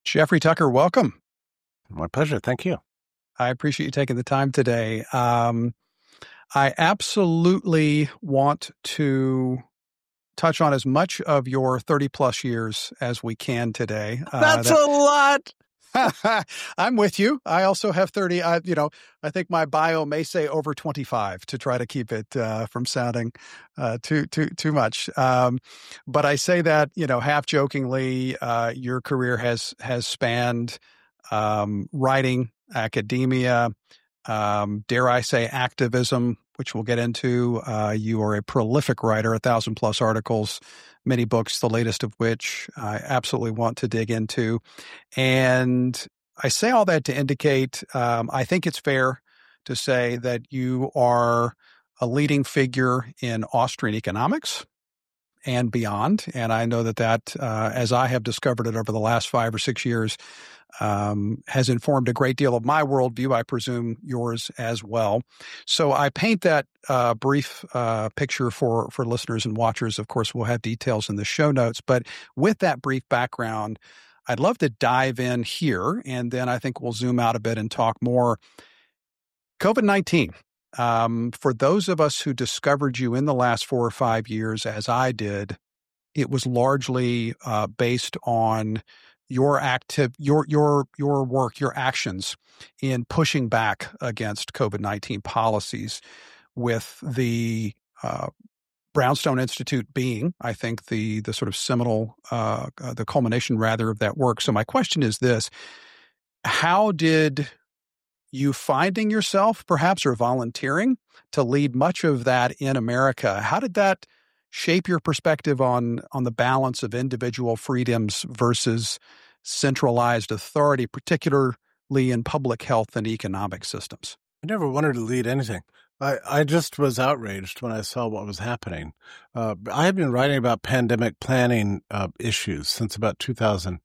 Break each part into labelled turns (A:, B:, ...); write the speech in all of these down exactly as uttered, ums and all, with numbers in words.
A: Jeffrey Tucker, welcome.
B: My pleasure. Thank you.
A: I appreciate you taking the time today. Um, I absolutely want to touch on as much of your thirty plus years as we can today.
B: Uh, That's that, a lot.
A: I'm with you. I also have thirty. I, you know, I think my bio may say over twenty-five to try to keep it uh, from sounding uh, too too too much. Um, but I say that, you know, half jokingly. Uh, your career has has spanned um, writing, academia, um, dare I say, activism, which we'll get into. Uh, you are a prolific writer, a thousand plus articles, many books, the latest of which I absolutely want to dig into. And I say all that to indicate, um, I think it's fair to say that you are a leading figure in Austrian economics and beyond. And I know that that, uh, as I have discovered it over the last five or six years, um, has informed a great deal of my worldview, I presume yours as well. So I paint that uh, brief uh, picture for, for listeners and watchers. Of course, we'll have details in the show notes. But with that brief background, I'd love to dive in here, and then I think we'll zoom out a bit and talk more. COVID nineteen. Um, for those of us who discovered you in the last four or five years, as I did, it was largely uh, based on your active, your your your work, your actions in pushing back against COVID nineteen policies, with the uh, Brownstone Institute being, I think, the the sort of seminal, uh, uh, the culmination rather of that work. So my question is this: how did you finding yourself, perhaps, or volunteering to lead much of that in America, how did that shape your perspective on on the balance of individual freedoms versus centralized authority, particularly in public health and economic systems?
B: I never wanted to lead anything. I, I just was outraged when I saw what was happening. Uh, I had been writing about pandemic planning uh, issues since about two thousand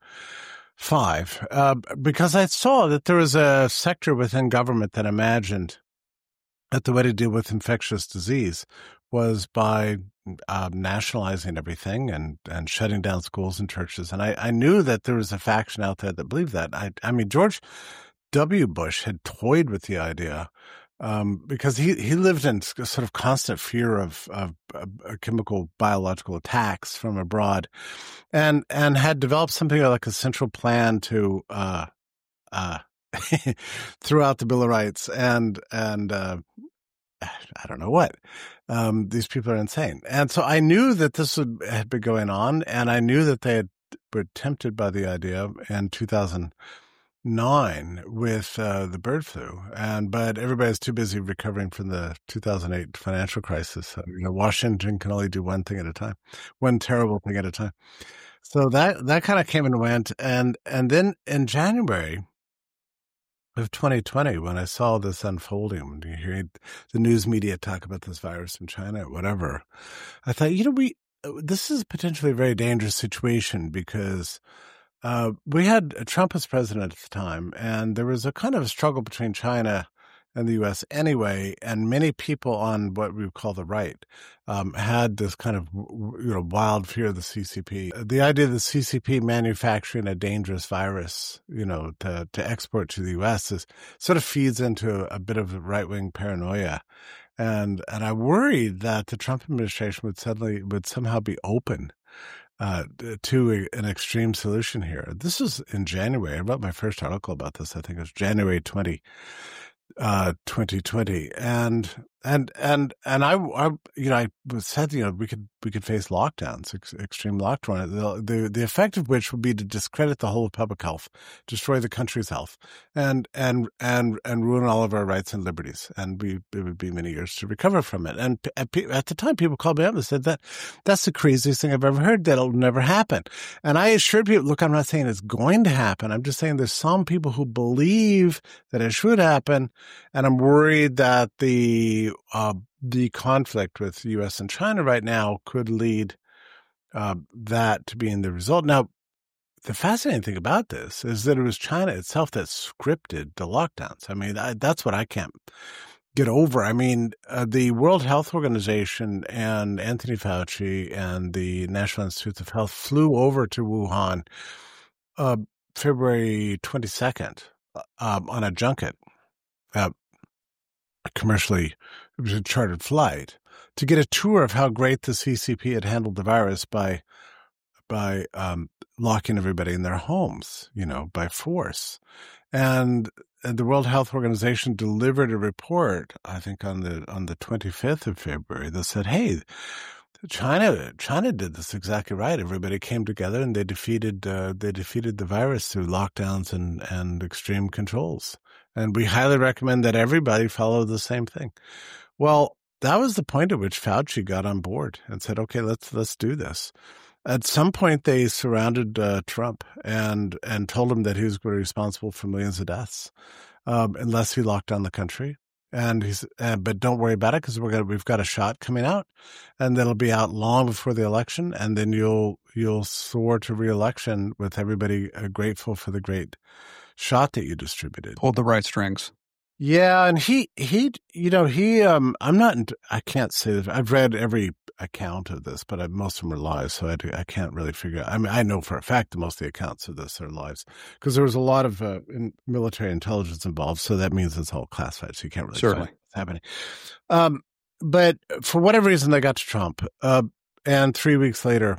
B: five, uh, because I saw that there was a sector within government that imagined that the way to deal with infectious disease was by uh, nationalizing everything and, and shutting down schools and churches. And I, I knew that there was a faction out there that believed that. I, I mean, George W. Bush had toyed with the idea um, because he, he lived in sort of constant fear of, of, of chemical biological attacks from abroad, and and had developed something like a central plan to uh, uh, throughout the Bill of Rights and and uh, I don't know what. Um, these people are insane. And so I knew that this would, had been going on, and I knew that they had, were tempted by the idea in two thousand nine with uh, the bird flu. And but everybody's too busy recovering from the two thousand eight financial crisis. So, you know, Washington can only do one thing at a time, one terrible thing at a time. So that that kind of came and went. And and then in January of twenty twenty, when I saw this unfolding, when you hear the news media talk about this virus in China or whatever, I thought, you know, we this is potentially a very dangerous situation because uh, we had Trump as president at the time, and there was a kind of a struggle between China and the U S anyway, and many people on what we would call the right um, had this kind of, you know, wild fear of the C C P. The idea of the C C P manufacturing a dangerous virus, you know, to, to export to the U S is sort of feeds into a bit of right-wing paranoia. And and I worried that the Trump administration would suddenly, would somehow be open uh, to a, an extreme solution here. This was in January. I wrote my first article about this, I think it was January twentieth. Uh, twenty twenty, and and and and I, I, you know, I said, you know, we could we could face lockdowns, ex- extreme lockdown. The, the the effect of which would be to discredit the whole of public health, destroy the country's health, and and and and ruin all of our rights and liberties. And we it would be many years to recover from it. And at, at the time, people called me up and said that that's the craziest thing I've ever heard. That'll never happen. And I assured people, look, I'm not saying it's going to happen. I'm just saying there's some people who believe that it should happen. And I'm worried that the uh, the conflict with the U S and China right now could lead uh, that to being the result. Now, the fascinating thing about this is that it was China itself that scripted the lockdowns. I mean, I, that's what I can't get over. I mean, uh, the World Health Organization and Anthony Fauci and the National Institutes of Health flew over to Wuhan uh, February twenty-second um, on a junket, uh, a commercially it was a chartered flight, to get a tour of how great the C C P had handled the virus by by um, locking everybody in their homes, you know, by force. And, and the World Health Organization delivered a report, I think on the on the twenty-fifth of February, that said, hey, China China did this exactly right. Everybody came together and they defeated uh, they defeated the virus through lockdowns and, and extreme controls. And we highly recommend that everybody follow the same thing. Well, that was the point at which Fauci got on board and said, okay, let's let's do this. At some point, they surrounded uh, Trump and and told him that he was going to be responsible for millions of deaths um, unless he locked down the country. And he's, uh, but don't worry about it because we're gonna we've got a shot coming out, and that'll be out long before the election, and then you'll you'll soar to re-election with everybody uh, grateful for the great shot that you distributed.
A: Pulled the right strings.
B: Yeah, and he he you know he um I'm not I can't say that I've read every account of this, but I, most of them are lies, so I, do, I can't really figure out. I mean, I know for a fact that most of the accounts of this are lies because there was a lot of uh, in military intelligence involved, so that means it's all classified, so you can't really
A: certainly
B: find what's happening. Um, but for whatever reason, they got to Trump, uh, and three weeks later,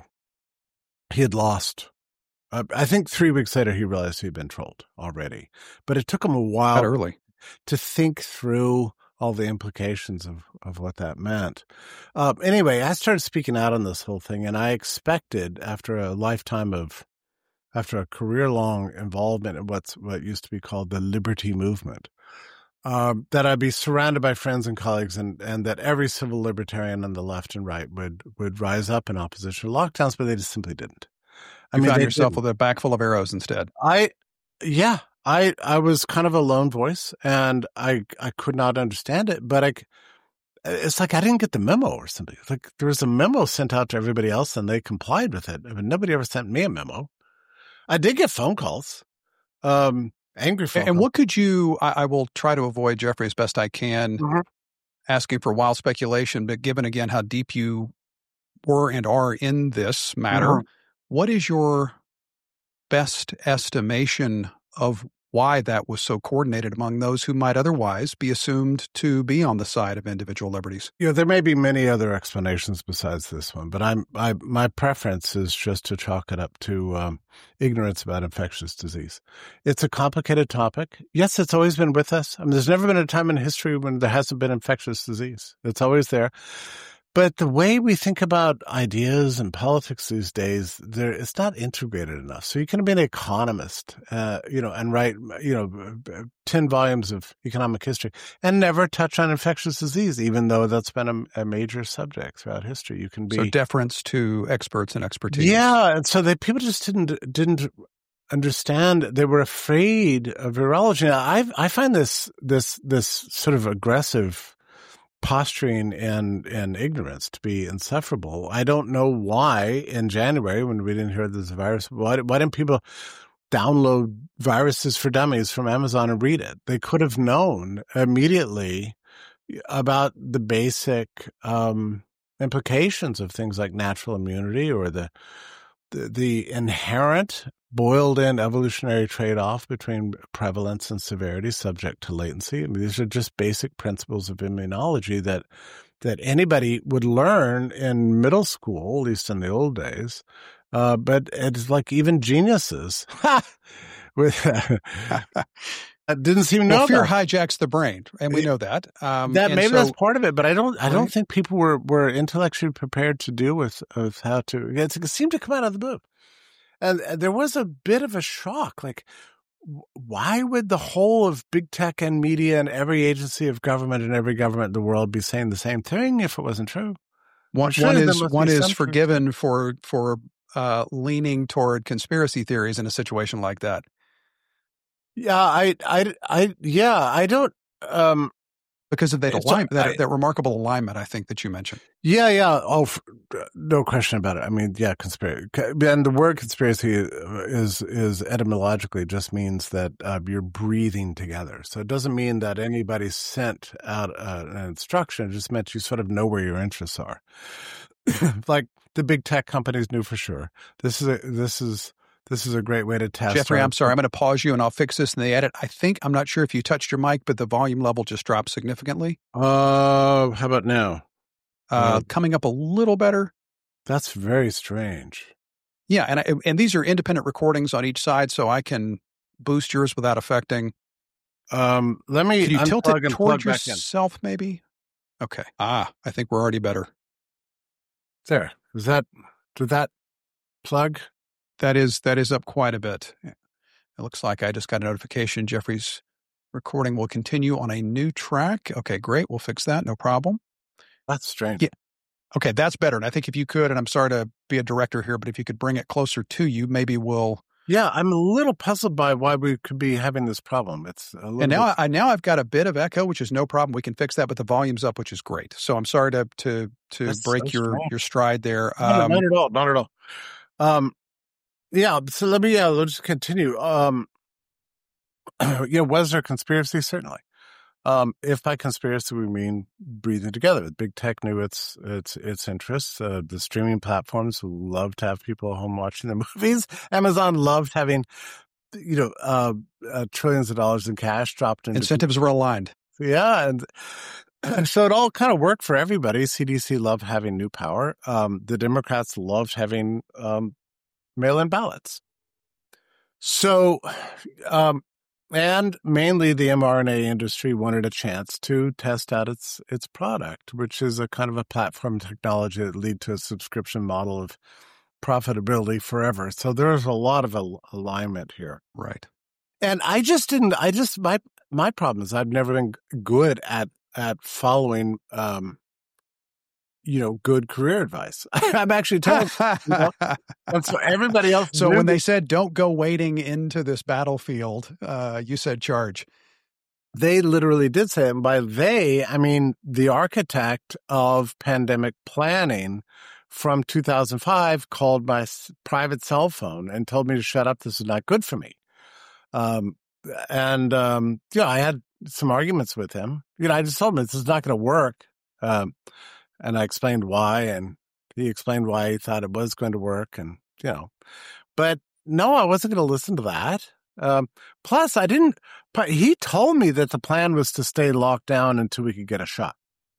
B: he had lost. Uh, I think three weeks later, he realized he'd been trolled already, but it took him a while
A: that early
B: to think through all the implications of, of what that meant. Uh, anyway, I started speaking out on this whole thing, and I expected after a lifetime of, after a career-long involvement in what's what used to be called the liberty movement, um, that I'd be surrounded by friends and colleagues, and, and that every civil libertarian on the left and right would would rise up in opposition to lockdowns, but they just simply didn't.
A: I you mean, found yourself didn't. with a back full of arrows instead.
B: I, yeah. I, I was kind of a lone voice, and I I could not understand it, but I, it's like I didn't get the memo or something. It's like there was a memo sent out to everybody else, and they complied with it. I mean, nobody ever sent me a memo. I did get phone calls, um, angry phone
A: and,
B: calls.
A: And what could you, I, I will try to avoid, Jeffrey, as best I can, mm-hmm. asking for wild speculation, but given, again, how deep you were and are in this matter, mm-hmm. what is your best estimation of why that was so coordinated among those who might otherwise be assumed to be on the side of individual liberties?
B: Yeah, there may be many other explanations besides this one, but I'm I my preference is just to chalk it up to um, ignorance about infectious disease. It's a complicated topic. Yes, it's always been with us. I mean, there's never been a time in history when there hasn't been infectious disease. It's always there. But the way we think about ideas and politics these days, there it's not integrated enough. So you can be an economist, uh, you know, and write, you know, ten volumes of economic history and never touch on infectious disease, even though that's been a, a major subject throughout history. You can be
A: so deference to experts and expertise.
B: Yeah, and so that people just didn't didn't understand. They were afraid of virology. Now, I I find this this this sort of aggressive posturing and, and ignorance to be insufferable. I don't know why in January, when we didn't hear this virus, why, why didn't people download Viruses for Dummies from Amazon and read it? They could have known immediately about the basic um, implications of things like natural immunity or the the, the inherent boiled-in evolutionary trade-off between prevalence and severity subject to latency. I mean, these are just basic principles of immunology that that anybody would learn in middle school, at least in the old days. Uh, but it's like even geniuses with didn't seem to know
A: well, fear
B: about.
A: hijacks the brain, and we know that. Um,
B: that maybe
A: so,
B: that's part of it, but I don't. I don't
A: right.
B: think people were, were intellectually prepared to deal with of how to. It seemed to come out of the blue. And there was a bit of a shock. Like, why would the whole of big tech and media and every agency of government and every government in the world be saying the same thing if it wasn't true?
A: One, one is one is forgiven truth. for for uh, leaning toward conspiracy theories in a situation like that.
B: Yeah, I, I, I, yeah, I don't. Um,
A: because of that alignment, that, that remarkable alignment, I think, that you mentioned.
B: Yeah, yeah. Oh, no question about it. I mean, yeah, conspiracy. And the word conspiracy is is etymologically just means that uh, you're breathing together. So it doesn't mean that anybody sent out uh, an instruction. It just meant you sort of know where your interests are. Like the big tech companies knew for sure. This is a, this is This is a great way to test.
A: Jeffrey,
B: our-
A: I'm sorry. I'm going to pause you and I'll fix this in the edit. I think, I'm not sure if you touched your mic, but the volume level just dropped significantly.
B: Uh, how about now?
A: Uh,
B: Uh,
A: coming up a little better.
B: That's very strange.
A: Yeah, and I, and these are independent recordings on each side, so I can boost yours without affecting.
B: Um, let me
A: Can you tilt
B: unplug
A: it
B: and
A: toward
B: plug back in.
A: yourself, maybe? Okay. Ah, I think we're already better.
B: There. Is that, did that plug?
A: That is that is up quite a bit. It looks like I just got a notification. Jeffrey's recording will continue on a new track. Okay, great. We'll fix that. No problem.
B: That's strange.
A: Yeah. Okay, that's better. And I think if you could, and I'm sorry to be a director here, but if you could bring it closer to you, maybe we'll.
B: Yeah, I'm a little puzzled by why we could be having this problem. It's a little
A: And now
B: bit...
A: I now I've got a bit of echo, which is no problem. We can fix that, but the volume's up, which is great. So I'm sorry to to to
B: That's
A: break
B: so
A: your
B: strange.
A: your stride there.
B: No,
A: Um,
B: not at all. Not at all. Um, yeah. So let me. Uh, let's just continue. Um, you know, was there conspiracy? Certainly. Um, if by conspiracy we mean breathing together, big tech knew its its its interests. Uh, the streaming platforms love to have people at home watching their movies. Amazon loved having, you know, uh, uh, trillions of dollars in cash dropped into
A: incentives were aligned.
B: Yeah, and, and so it all kind of worked for everybody. C D C loved having new power. Um, the Democrats loved having um, mail-in ballots. So, um, and mainly the mRNA industry wanted a chance to test out its its product, which is a kind of a platform technology that lead to a subscription model of profitability forever. So there's a lot of al- alignment here.
A: Right.
B: And I just didn't, I just, my, my problem is I've never been good at, at following, um, you know, good career advice. I'm actually telling you know, and so everybody else.
A: So
B: knew
A: when they
B: me.
A: said, don't go wading into this battlefield, uh, you said charge.
B: They literally did say it. And by they, I mean the architect of pandemic planning from two thousand five called my s- private cell phone and told me to shut up. This is not good for me. Um, and, um, yeah, I had some arguments with him. You know, I just told him this is not going to work. Um, and I explained why, and he explained why he thought it was going to work. And, you know, but no, I wasn't going to listen to that. Um, plus I didn't, but he told me that the plan was to stay locked down until we could get a shot.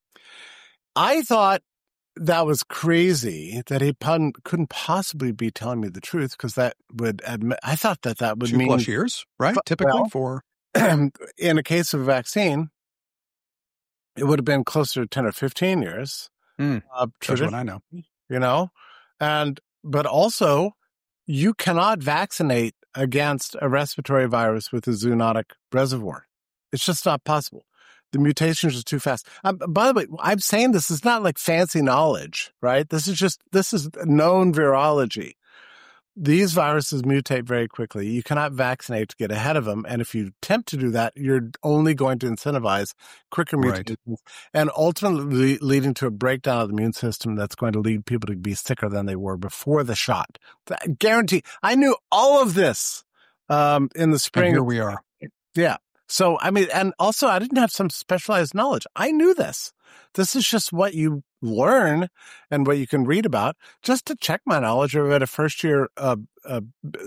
B: I thought that was crazy that he pun- couldn't possibly be telling me the truth because that would admit, I thought that that would
A: Two
B: mean
A: plus years, right?
B: F-
A: Typically
B: well,
A: for.
B: in a case of a vaccine, it would have been closer to ten or fifteen years.
A: Mm,
B: Uh,
A: that's what I know.
B: you know, and, but also you cannot vaccinate against a respiratory virus with a zoonotic reservoir. It's just not possible. The mutations are too fast. Um, by the way, I'm saying this is not like fancy knowledge, right? This is just, this is known virology. These viruses mutate very quickly. You cannot vaccinate to get ahead of them. And if you attempt to do that, you're only going to incentivize quicker mutations right. and ultimately leading to a breakdown of the immune system that's going to lead people to be sicker than they were before the shot. I guarantee. I knew all of this um, in the spring.
A: And here we are.
B: Yeah. So, I mean, and also I didn't have some specialized knowledge. I knew this. This is just what you learn and what you can read about. Just to check my knowledge, I read a first year uh, uh,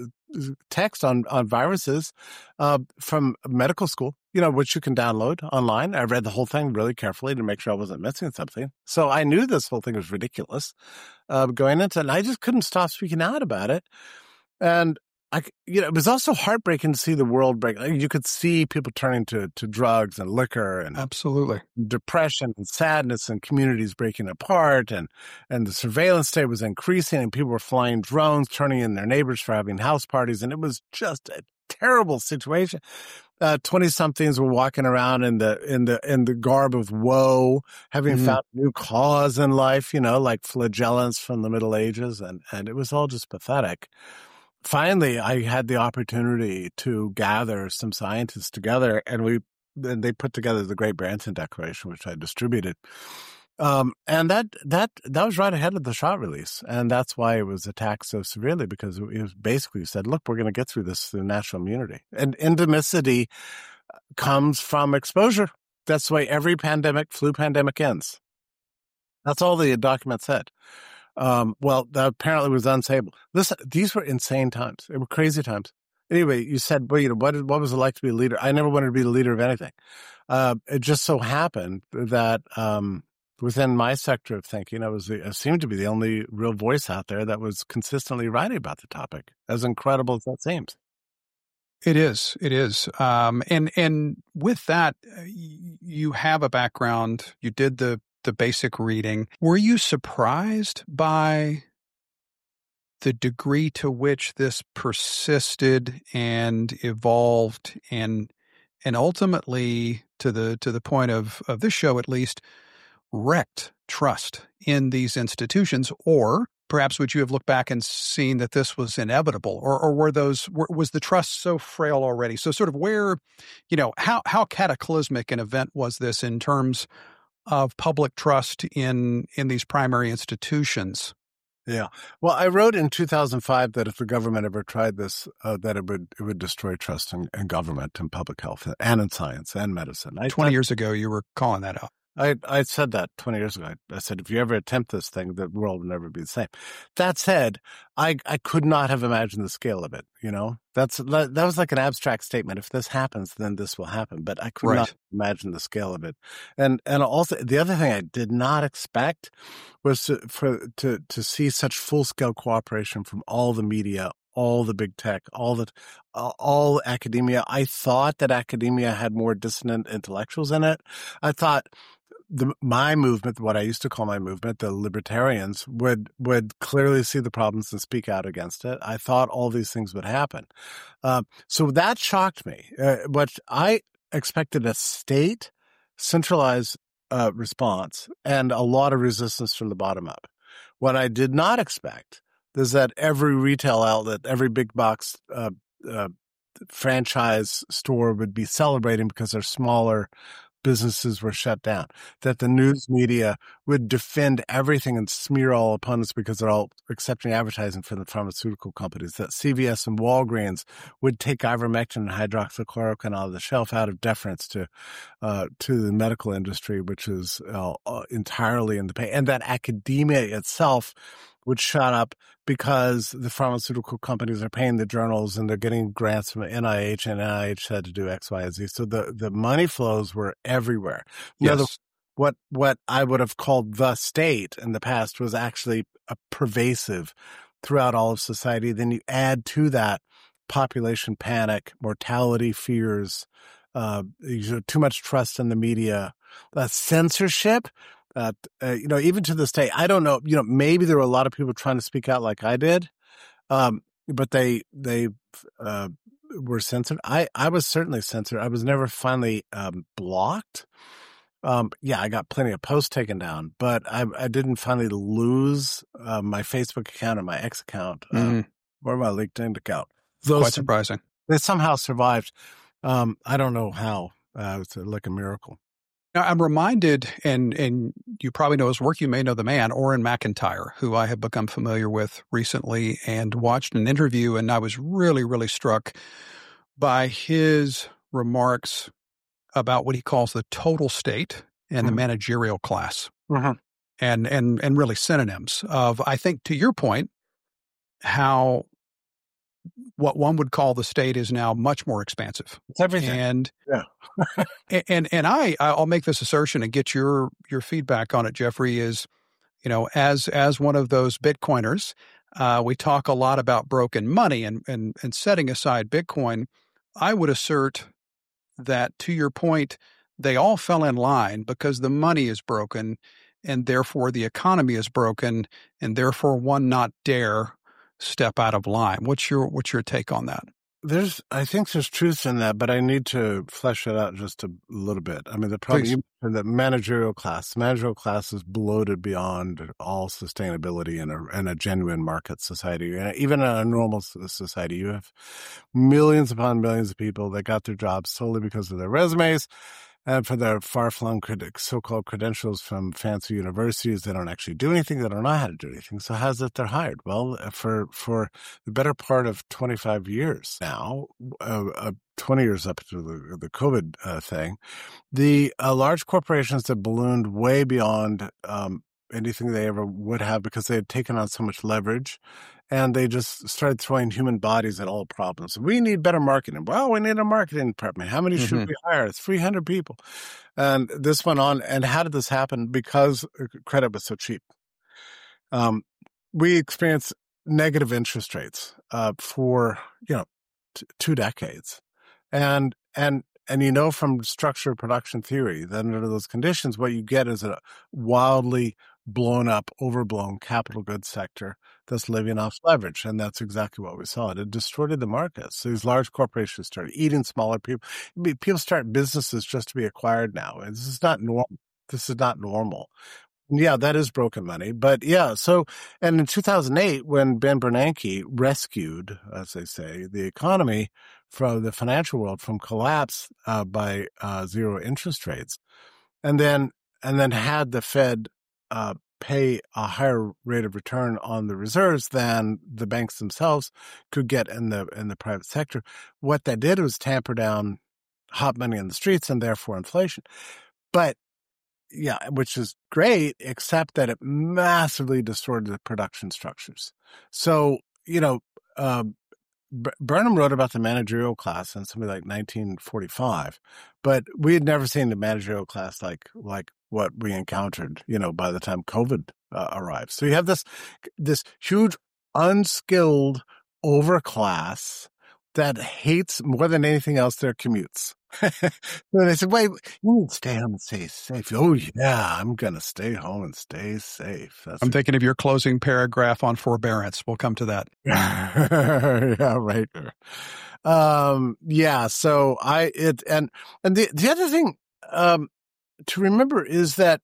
B: text on, on viruses uh, from medical school, you know, which you can download online. I read the whole thing really carefully to make sure I wasn't missing something. So I knew this whole thing was ridiculous uh, going into it, and I just couldn't stop speaking out about it. And I, you know, it was also heartbreaking to see the world break. You could see people turning to, to drugs and liquor and
A: absolutely
B: depression and sadness and communities breaking apart. And, and the surveillance state was increasing and people were flying drones, turning in their neighbors for having house parties. And it was just a terrible situation. Uh, twenty somethings were walking around in the, in the, in the garb of woe, having mm-hmm. found a new cause in life, you know, like flagellants from the Middle Ages. And, and it was all just pathetic. Finally, I had the opportunity to gather some scientists together, and we and they put together the Great Branson Declaration, which I distributed. Um, and that that that was right ahead of the shot release, and that's why it was attacked so severely, because it was basically said, "Look, we're going to get through this through natural immunity." And endemicity comes from exposure. That's the way every pandemic, flu pandemic, ends. That's all the document said. Um, well, that apparently was unsayable. Listen, these were insane times. They were crazy times. Anyway, you said, well, you know, what, what was it like to be a leader? I never wanted to be the leader of anything. Uh, it just so happened that um, within my sector of thinking, I was the, I seemed to be the only real voice out there that was consistently writing about the topic, as incredible as that seems.
A: It is. It is. Um, and and with that, you have a background. You did the the basic reading. Were you surprised by the degree to which this persisted and evolved and and ultimately, to the to the point of, of this show at least, wrecked trust in these institutions? Or perhaps would you have looked back and seen that this was inevitable, or, or were those, were, was the trust so frail already? So sort of where, you know, how, how cataclysmic an event was this in terms of public trust in, in these primary institutions?
B: Yeah. Well, I wrote in two thousand five that if the government ever tried this, uh, that it would, it would destroy trust in, in government and public health and in science and medicine. I
A: twenty
B: thought,
A: years ago, you were calling that out.
B: I, I said that twenty years ago. I, I said, if you ever attempt this thing, the world will never be the same. That said, I, I could not have imagined the scale of it. You know, that's, that was like an abstract statement. If this happens, then this will happen. But I could
A: Right.
B: not imagine the scale of it. And, and also the other thing I did not expect was to, for, to, to see such full scale cooperation from all the media, all the big tech, all the, uh, all academia. I thought that academia had more dissonant intellectuals in it. I thought, The, my movement, what I used to call my movement, the libertarians, would would clearly see the problems and speak out against it. I thought all these things would happen. Um, so that shocked me. Uh, but I expected a state centralized uh, response and a lot of resistance from the bottom up. What I did not expect is that every retail outlet, every big box uh, uh, franchise store would be celebrating because they're smaller businesses were shut down, that the news media would defend everything and smear all opponents because they're all accepting advertising from the pharmaceutical companies, that C V S and Walgreens would take ivermectin and hydroxychloroquine off the shelf out of deference to uh, to the medical industry, which is uh, entirely in the pay, and that academia itself would shut up because the pharmaceutical companies are paying the journals and they're getting grants from N I H, and N I H had to do X, Y, and Z. So the, the money flows were everywhere.
A: Yes.
B: Other, what, what I would have called the state in the past was actually a pervasive throughout all of society. Then you add to that population panic, mortality fears, uh, too much trust in the media, uh, censorship. Uh, uh, you know, even to this day, I don't know, you know, maybe there were a lot of people trying to speak out like I did, um, but they, they, uh, were censored. I, I was certainly censored. I was never finally, um, blocked. Um, yeah, I got plenty of posts taken down, but I, I didn't finally lose, uh, my Facebook account and my X account, uh, mm-hmm. or my LinkedIn account.
A: Those, Quite surprising.
B: They somehow survived. Um, I don't know how. Uh, it's like a miracle.
A: Now, I'm reminded, and and you probably know his work, you may know the man, Orrin McIntyre, who I have become familiar with recently and watched an interview, and I was really, really struck by his remarks about what he calls the total state and mm-hmm. the managerial class, mm-hmm. and, and, and really synonyms of, I think, to your point, how what one would call the state is now much more expansive.
B: It's everything.
A: And,
B: yeah.
A: and, and I, I'll make this assertion and get your, your feedback on it, Jeffrey, is, you know, as, as one of those Bitcoiners, uh, we talk a lot about broken money and, and, and setting aside Bitcoin. I would assert that, to your point, they all fell in line because the money is broken and therefore the economy is broken and therefore one not dare step out of line. What's your what's your take on that?
B: There's, I think there's truth in that, but I need to flesh it out just a little bit. I mean, the problem, the managerial class, the managerial class is bloated beyond all sustainability in a, in a genuine market society. Even in a normal society, you have millions upon millions of people that got their jobs solely because of their resumes. And for their far-flung so-called credentials from fancy universities, they don't actually do anything. They don't know how to do anything. So how's it they're hired? Well, for for the better part of twenty-five years now, uh, uh, twenty years up to the, the COVID uh, thing, the uh, large corporations that ballooned way beyond um, anything they ever would have because they had taken on so much leverage, and they just started throwing human bodies at all problems. We need better marketing. Well, we need a marketing department. How many should
A: Mm-hmm.
B: we hire? three hundred people. And this went on. And how did this happen? Because credit was so cheap. Um, we experienced negative interest rates uh, for, you know, t- two decades. And, and, and you know from structured production theory that under those conditions, what you get is a wildly blown up, overblown capital goods sector that's living off leverage. And that's exactly what we saw. It distorted the markets. So these large corporations started eating smaller people. People start businesses just to be acquired now. And this is not normal. This is not normal. Yeah, that is broken money. But yeah, so, and in two thousand eight, when Ben Bernanke rescued, as they say, the economy from the financial world from collapse uh, by uh, zero interest rates, and then, and then had the Fed uh, pay a higher rate of return on the reserves than the banks themselves could get in the, in the private sector. What that did was tamper down hot money in the streets and therefore inflation. But yeah, which is great, except that it massively distorted the production structures. So, you know, uh, B- Burnham wrote about the managerial class in something like nineteen forty-five, but we had never seen the managerial class like like what we encountered, you know, by the time COVID uh, arrived. So you have this this huge, unskilled overclass that hates more than anything else their commutes. And they said, wait, you need to stay home and stay safe. Oh, yeah, I'm going to stay home and stay safe. That's
A: I'm thinking of your closing paragraph on forbearance. We'll come to that.
B: Yeah, right. Um, yeah, so I, it, and, and the, the other thing, um, to remember is that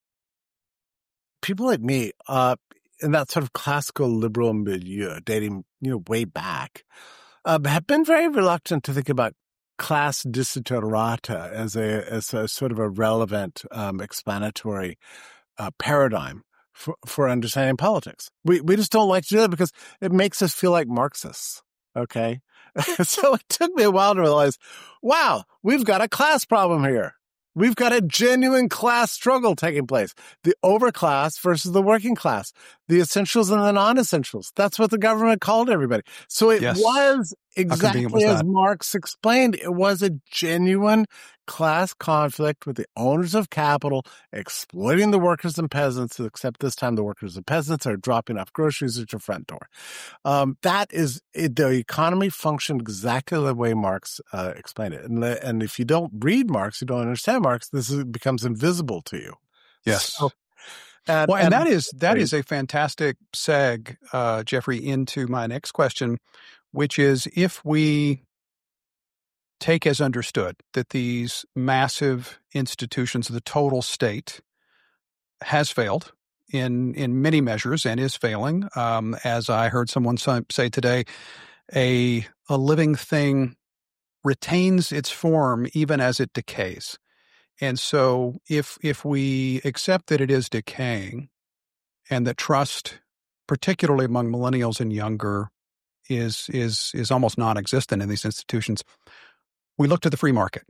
B: people like me, uh, in that sort of classical liberal milieu, dating, you know, way back, uh, have been very reluctant to think about class desiderata as a as a sort of a relevant um, explanatory uh, paradigm for, for understanding politics. We we just don't like to do that because it makes us feel like Marxists. Okay, so it took me a while to realize, wow, we've got a class problem here. We've got a genuine class struggle taking place. The overclass versus the working class, the essentials and the non-essentials. That's what the government called everybody. So it
A: Yes.
B: was exactly
A: was
B: as
A: that?
B: Marx explained. It was a genuine class conflict with the owners of capital exploiting the workers and peasants, except this time the workers and peasants are dropping off groceries at your front door. Um, that is, it, the economy functioned exactly the way Marx uh, explained it. And, the, and if you don't read Marx, you don't understand Marx, this is, becomes invisible to you.
A: Yes.
B: So, and,
A: well, and,
B: and
A: that is that is a fantastic seg, uh, Jeffrey, into my next question, which is if we take as understood that these massive institutions of the total state has failed in in many measures and is failing, um, as I heard someone say today, a a living thing retains its form even as it decays. And so if if we accept that it is decaying and that trust, particularly among millennials and younger, is is is almost non-existent in these institutions, we look to the free market.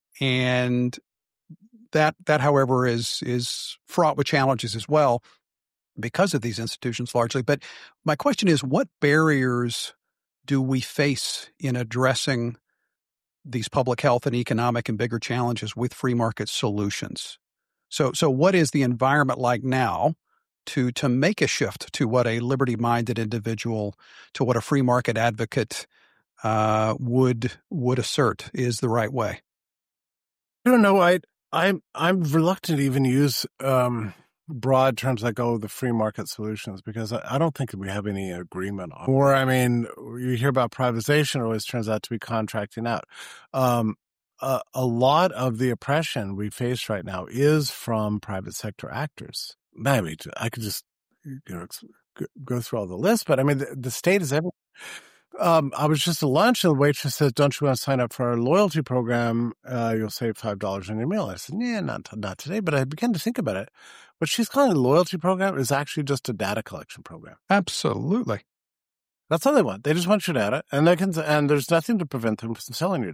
A: And that that, however, is is fraught with challenges as well because of these institutions largely. But my question is, what barriers do we face in addressing these public health and economic and bigger challenges with free market solutions? So, so what is the environment like now to to make a shift to what a liberty-minded individual, to what a free market advocate uh, would would assert is the right way?
B: I don't know. I I'm I'm reluctant to even use um, broad terms like oh the free market solutions because I, I don't think that we have any agreement on. Or I mean, you hear about privatization, it always turns out to be contracting out. Um, a, a lot of the oppression we face right now is from private sector actors. Maybe I could just you know go through all the list, but I mean the, the state is everywhere. Um, I was just at lunch and the waitress said, don't you want to sign up for our loyalty program? Uh, you'll save five dollars on your meal. I said, yeah, not, not today. But I began to think about it. What she's calling a loyalty program is actually just a data collection program.
A: Absolutely.
B: That's all they want. They just want your data and they can, and there's nothing to prevent them from selling your data.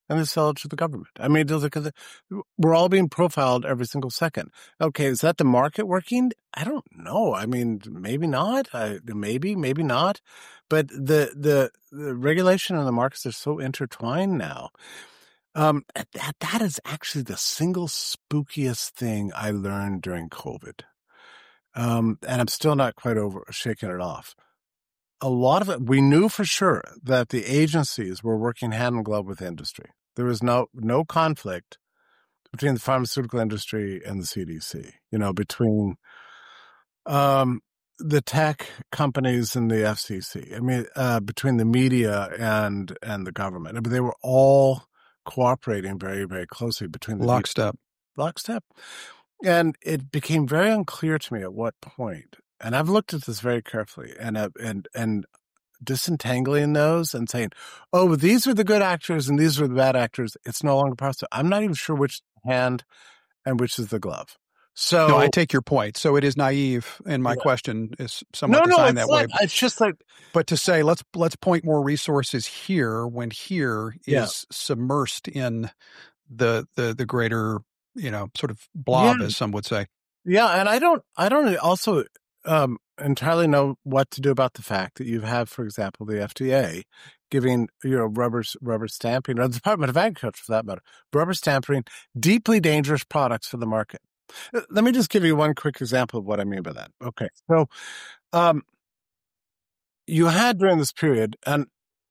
B: and they sell it to the government. I mean, because we're all being profiled every single second. Okay, is that the market working? I don't know. I mean, maybe not. I, maybe, maybe not. But the, the the regulation and the markets are so intertwined now. Um, that that is actually the single spookiest thing I learned during COVID. Um, and I'm still not quite over shaking it off. A lot of it, we knew for sure that the agencies were working hand in glove with industry. There was no no conflict between the pharmaceutical industry and the C D C. You know, between um, the tech companies and the F C C. I mean, uh, between the media and and the government. I mean, they were all cooperating very, very closely between the
A: lockstep,
B: media. lockstep. And it became very unclear to me at what point. And I've looked at this very carefully, and uh, and and disentangling those and saying, "Oh, these are the good actors and these are the bad actors." It's no longer possible. I'm not even sure which is the hand and which is the glove. So,
A: no, I take your point. So it is naive, and my yeah. question is somewhat
B: no,
A: designed
B: no,
A: that
B: not,
A: way.
B: It's just like,
A: but to say let's let's point more resources here when here is
B: yeah.
A: submersed in the the the greater, you know, sort of blob,
B: yeah.
A: as some would say.
B: Yeah, and I don't, I don't also. Um, entirely know what to do about the fact that you have, for example, the F D A giving, you know, rubber, rubber stamping, or the Department of Agriculture for that matter, rubber stamping deeply dangerous products for the market. Let me just give you one quick example of what I mean by that. Okay. So, um, you had during this period, and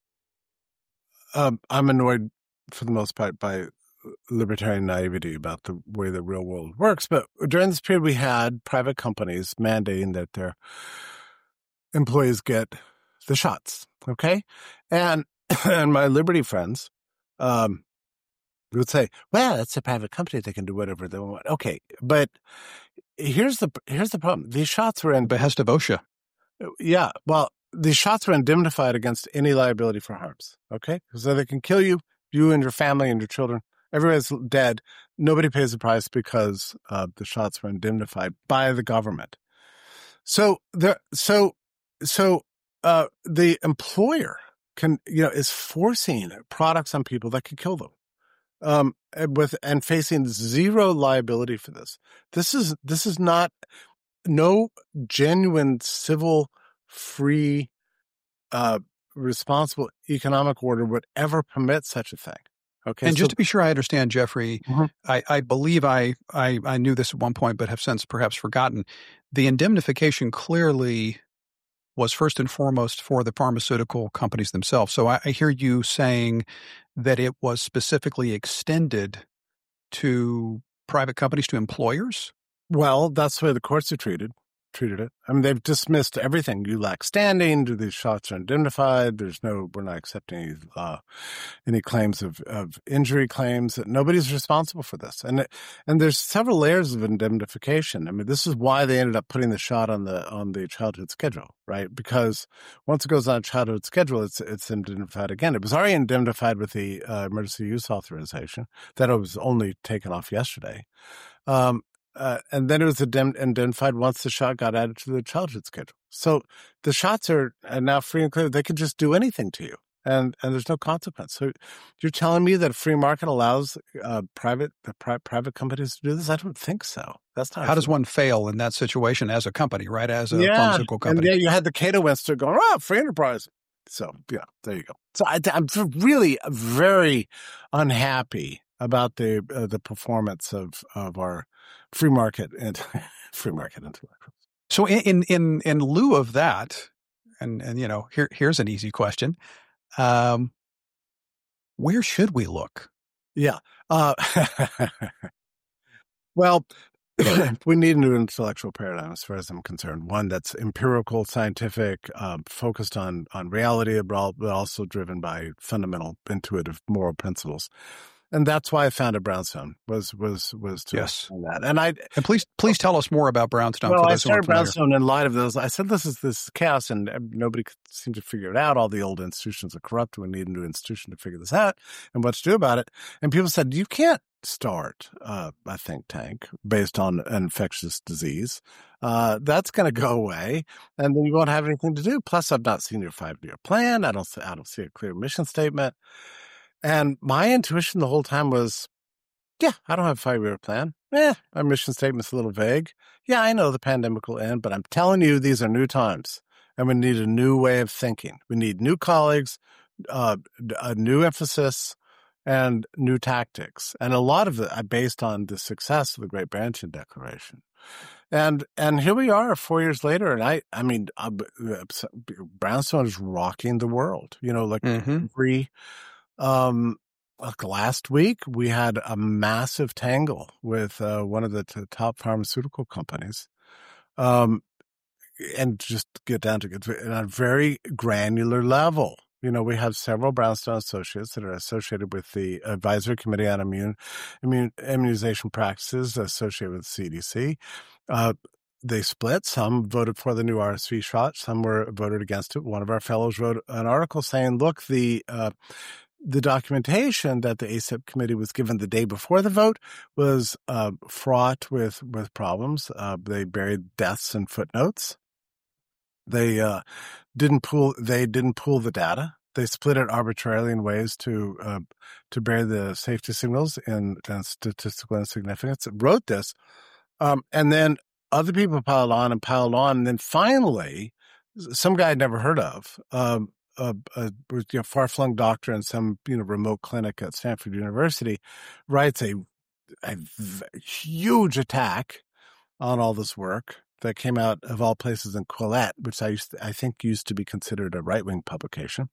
B: um, I'm annoyed for the most part by libertarian naivety about the way the real world works. But during this period, we had private companies mandating that their employees get the shots. Okay. And, and my liberty friends, um, would say, well, it's a private company. They can do whatever they want. Okay. But here's the, here's the problem. These shots were in
A: behest of OSHA.
B: Yeah. Well, these shots were indemnified against any liability for harms. Okay. So they can kill you, you and your family and your children. Everybody's dead. Nobody pays the price because uh, the shots were indemnified by the government. So the so so uh, the employer can you know is forcing products on people that could kill them, um, with and facing zero liability for this. This is this is not no genuine civil free uh, responsible economic order would ever permit such a thing. Okay,
A: and
B: so,
A: just to be sure I understand, Jeffrey,
B: mm-hmm.
A: I, I believe I, I I knew this at one point, but have since perhaps forgotten. The indemnification clearly was first and foremost for the pharmaceutical companies themselves. So I, I hear you saying that it was specifically extended to private companies, to employers?
B: Well, that's the way the courts are treated. treated it. I mean, they've dismissed everything. You lack standing. Do these shots are indemnified? There's no, we're not accepting any, uh, any claims of, of injury claims. Nobody's responsible for this. And, and there's several layers of indemnification. I mean, this is why they ended up putting the shot on the, on the childhood schedule, right? Because once it goes on a childhood schedule, it's, it's indemnified again. It was already indemnified with the uh, emergency use authorization that was only taken off yesterday. Um, Uh, and then it was indemnified once the shot got added to the childhood schedule. So the shots are now free and clear. They could just do anything to you, and, and there's no consequence. So you're telling me that a free market allows uh, private uh, pri- private companies to do this? I don't think so. That's not.
A: How does one fail in that situation as a company, right? As a
B: yeah.
A: pharmaceutical company.
B: And yeah, you had the Cato Institute going, oh, free enterprise. So yeah, there you go. So I, I'm really very unhappy about the uh, the performance of, of our free market and free market intellectuals.
A: So in, in in in lieu of that, and and you know, here here's an easy question: um, where should we look?
B: Yeah. Uh, well, we need a new intellectual paradigm, as far as I'm concerned. One that's empirical, scientific, um, focused on on reality, but also driven by fundamental, intuitive, moral principles. And that's why I founded Brownstone, was was was to
A: yes.
B: that. And I
A: and please please tell us more about Brownstone.
B: Well,
A: for
B: I
A: those
B: started
A: who aren't
B: Brownstone in light of those. I said this is this chaos, and nobody could seem to figure it out. All the old institutions are corrupt. We need a new institution to figure this out and what to do about it. And people said, you can't start uh, a think tank based on an infectious disease. Uh, that's going to go away, and then you won't have anything to do. Plus, I've not seen your five-year plan. I don't. I don't see a clear mission statement. And my intuition the whole time was, yeah, I don't have a five-year plan. Yeah, our mission statement's a little vague. Yeah, I know the pandemic will end, but I'm telling you, these are new times, and we need a new way of thinking. We need new colleagues, uh, a new emphasis, and new tactics. And a lot of it based on the success of the Great Barrington Declaration. And and here we are four years later, and I I mean, uh, Brownstone is rocking the world. You know, like
A: Mm-hmm.
B: every um, like last week we had a massive tangle with uh, one of the t- top pharmaceutical companies, um, and just get down to get on a very granular level. You know, we have several Brownstone associates that are associated with the Advisory Committee on Immune, immune Immunization Practices associated with the C D C. Uh, they split. Some voted for the new R S V shot. Some were voted against it. One of our fellows wrote an article saying, look, the uh, the documentation that the ACIP committee was given the day before the vote was uh, fraught with, with problems. Uh, they buried deaths in footnotes. They uh, didn't pool. They didn't pool the data. They split it arbitrarily in ways to uh, to bear the safety signals in, in statistical insignificance. It wrote this, um, and then other people piled on and piled on, and then finally, some guy I'd never heard of, um, a, a you know, far-flung doctor in some you know remote clinic at Stanford University, writes a, a huge attack on all this work that came out of all places in Quillette, which I used to, I think used to be considered a right-wing publication.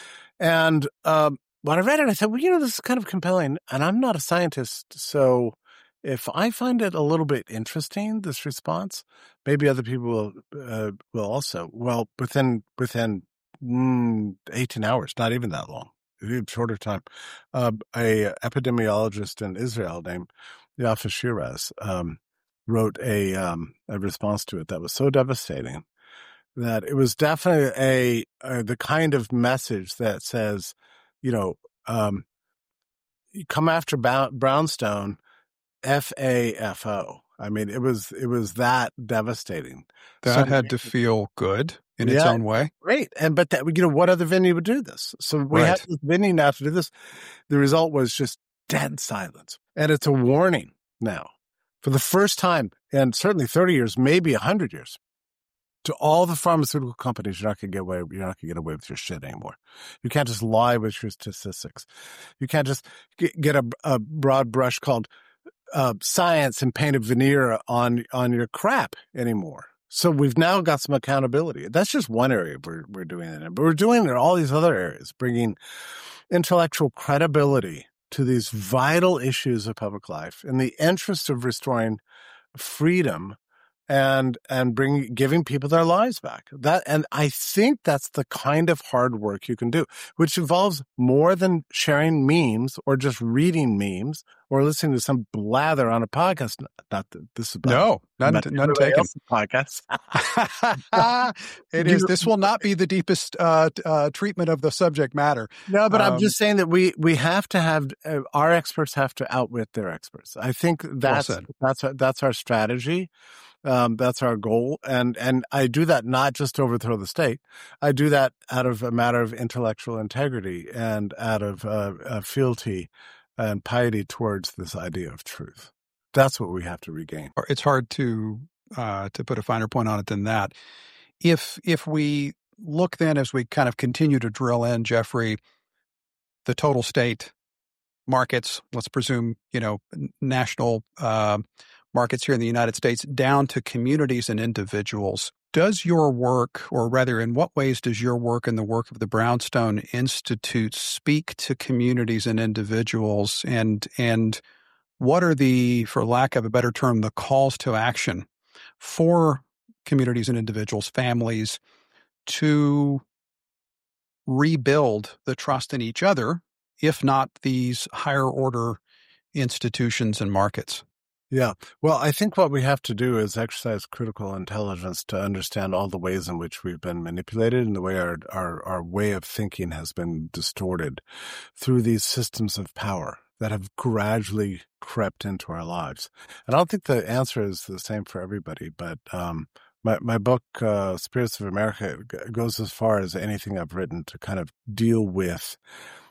B: And um, when I read it, I said, well, you know, this is kind of compelling. And I'm not a scientist, so if I find it a little bit interesting, this response, maybe other people will uh, will also. Well, within within mm, eighteen hours, not even that long, shorter time, uh, a epidemiologist in Israel named Yafa Shiraz um, wrote a um, a response to it that was so devastating that it was definitely a, a the kind of message that says, you know, um, you come after Brownstone, F A F O. I mean, it was it was that devastating.
A: That
B: so,
A: had to feel good in
B: yeah,
A: its own way.
B: Great. And but that you know, what other venue would do this? So we
A: Right.
B: had this venue now to do this. The result was just dead silence. And it's a warning now. For the first time in certainly thirty years, maybe one hundred years, to all the pharmaceutical companies, you're not going to get away. You're not going to get away with your shit anymore. You can't just lie with your statistics. You can't just get, get a, a broad brush called uh, science and paint a veneer on on your crap anymore. So we've now got some accountability. That's just one area we're we're doing it in, but we're doing it in all these other areas, bringing intellectual credibility to these vital issues of public life in the interest of restoring freedom and and bring giving people their lives back. That and I think that's the kind of hard work you can do, which involves more than sharing memes or just reading memes or listening to some blather on a podcast. Not that this is about,
A: no, none,
B: about
A: none taken.
B: Podcast.
A: It is. This will not be the deepest uh, uh, treatment of the subject matter.
B: No, but
A: um,
B: I'm just saying that we we have to have uh, our experts have to outwit their experts. I think that's
A: well
B: that's that's our strategy. Um, that's our goal. And, and I do that not just to overthrow the state. I do that out of a matter of intellectual integrity and out of uh, uh, fealty and piety towards this idea of truth. That's what we have to regain.
A: It's hard to, uh, to put a finer point on it than that. If, if we look then as we kind of continue to drill in, Jeffrey, the total state markets, let's presume, you know, national, uh, markets here in the United States down to communities and individuals. Does your work, or rather in what ways does your work and the work of the Brownstone Institute speak to communities and individuals, and and what are the, for lack of a better term, the calls to action for communities and individuals, families, to rebuild the trust in each other, if not these higher order institutions and markets?
B: Yeah. Well, I think what we have to do is exercise critical intelligence to understand all the ways in which we've been manipulated and the way our, our, our way of thinking has been distorted through these systems of power that have gradually crept into our lives. And I don't think the answer is the same for everybody, but um, my, my book, uh, Spirits of America, goes as far as anything I've written to kind of deal with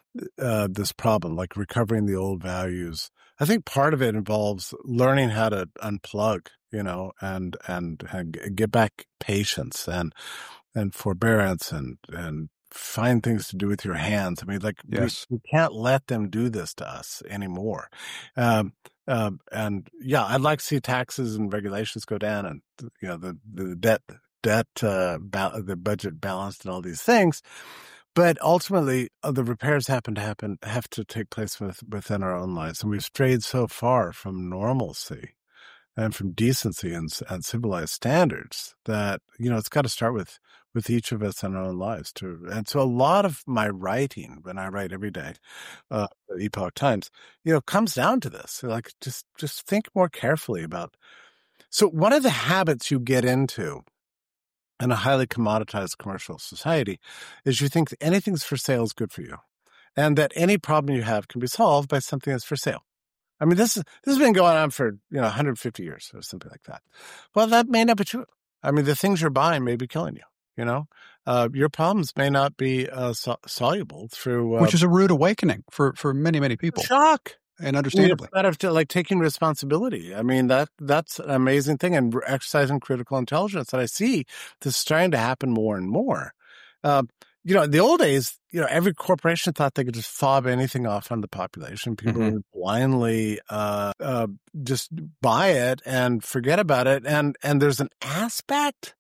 B: uh, this problem, like recovering the old values. I think part of it involves learning how to unplug, you know, and and, and get back patience and and forbearance and and find things to do with your hands. I mean, like
A: yes.
B: we, we can't let them do this to us anymore. Um, um, and yeah, I'd like to see taxes and regulations go down, and you know the the debt debt uh, ba- the budget balanced and all these things. But ultimately, uh, the repairs happen to happen have to take place with, within our own lives, and we've strayed so far from normalcy and from decency and, and civilized standards that you know it's got to start with with each of us in our own lives. To and so, a lot of my writing, when I write every day, uh, Epoch Times, you know, comes down to this. Like, just just think more carefully about. So, one of the habits you get into in a highly commoditized commercial society is you think that anything's for sale is good for you, and that any problem you have can be solved by something that's for sale. I mean, this, is, this has been going on for, you know, one hundred fifty years or something like that. Well, that may not be true. I mean, the things you're buying may be killing you, you know? Uh, your problems may not be uh, so- soluble through... Uh,
A: Which is a rude awakening for, for many, many people.
B: Shock.
A: And understandably.
B: It's a matter of like taking responsibility. I mean, that that's an amazing thing, and exercising critical intelligence. And I see this starting to happen more and more. Um, you know, in the old days, you know, every corporation thought they could just fob anything off on the population. People mm-hmm. would blindly uh, uh, just buy it and forget about it. And and there's an aspect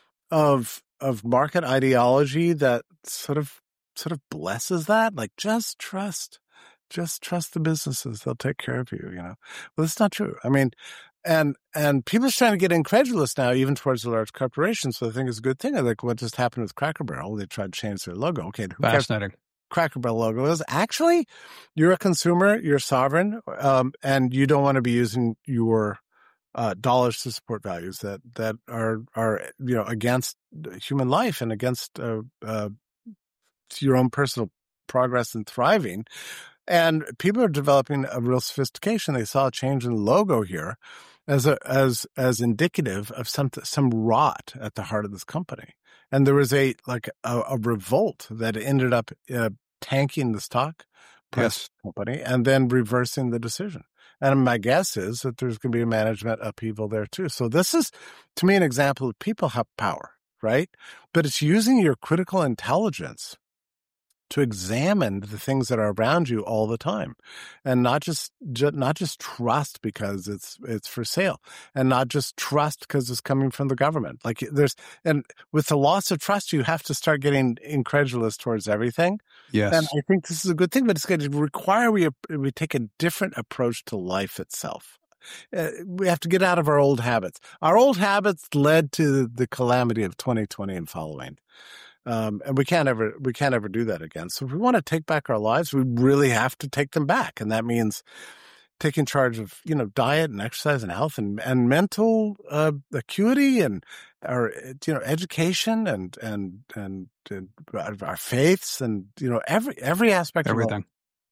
B: of of market ideology that sort of sort of blesses that, like just trust. Just trust the businesses. They'll take care of you, you know. Well, that's not true. I mean, and and people are trying to get incredulous now, even towards the large corporations. So I think it's a good thing. Like what just happened with Cracker Barrel. They tried to change their logo. Okay, who
A: fascinating.
B: cares? Cracker Barrel logo is actually, you're a consumer, you're sovereign, um, and you don't want to be using your uh, dollars to support values that that are are you know against human life and against uh, uh, your own personal progress and thriving. And people are developing a real sophistication. They saw a change in the logo here as a, as as indicative of some some rot at the heart of this company. And there was a like a, a revolt that ended up uh, tanking the stock price yes. company and then reversing the decision. And my guess is that there's going to be a management upheaval there too. So this is, to me, an example of people have power, right? But it's using your critical intelligence to examine the things that are around you all the time, and not just, just not just trust because it's it's for sale, and not just trust because it's coming from the government. Like there's, and with the loss of trust, you have to start getting incredulous towards everything.
A: Yes,
B: and I think this is a good thing, but it's going to require we we take a different approach to life itself. Uh, we have to get out of our old habits. Our old habits led to the calamity of twenty twenty and following. Um, and we can't ever we can't ever do that again. So if we want to take back our lives, we really have to take them back, and that means taking charge of you know diet and exercise and health and and mental uh, acuity and our you know education and and and, and our faiths and you know every every aspect
A: everything.
B: of everything.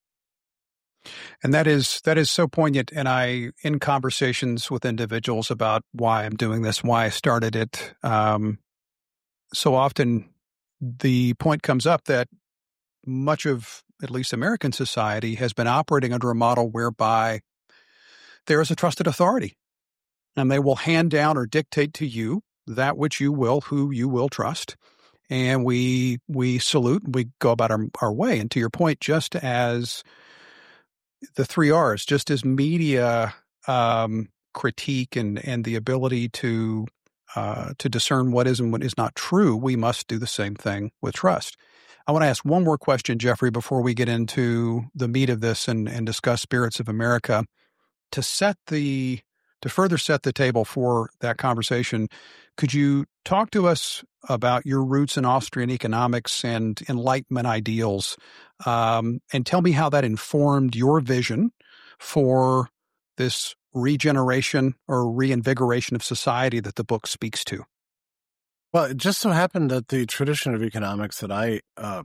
A: And that is that is so poignant. And I, in conversations with individuals about why I'm doing this, why I started it, um, so often. The point comes up that much of, at least American society, has been operating under a model whereby there is a trusted authority, and they will hand down or dictate to you that which you will, who you will trust. And we we salute, we go about our, our way. And to your point, just as the three R's, just as media um, critique and, and the ability to Uh, to discern what is and what is not true, we must do the same thing with trust. I want to ask one more question, Jeffrey, before we get into the meat of this and, and discuss Spirits of America. To set the, to further set the table for that conversation, could you talk to us about your roots in Austrian economics and Enlightenment ideals, um, and tell me how that informed your vision for this regeneration or reinvigoration of society that the book speaks to?
B: Well, it just so happened that the tradition of economics that I uh,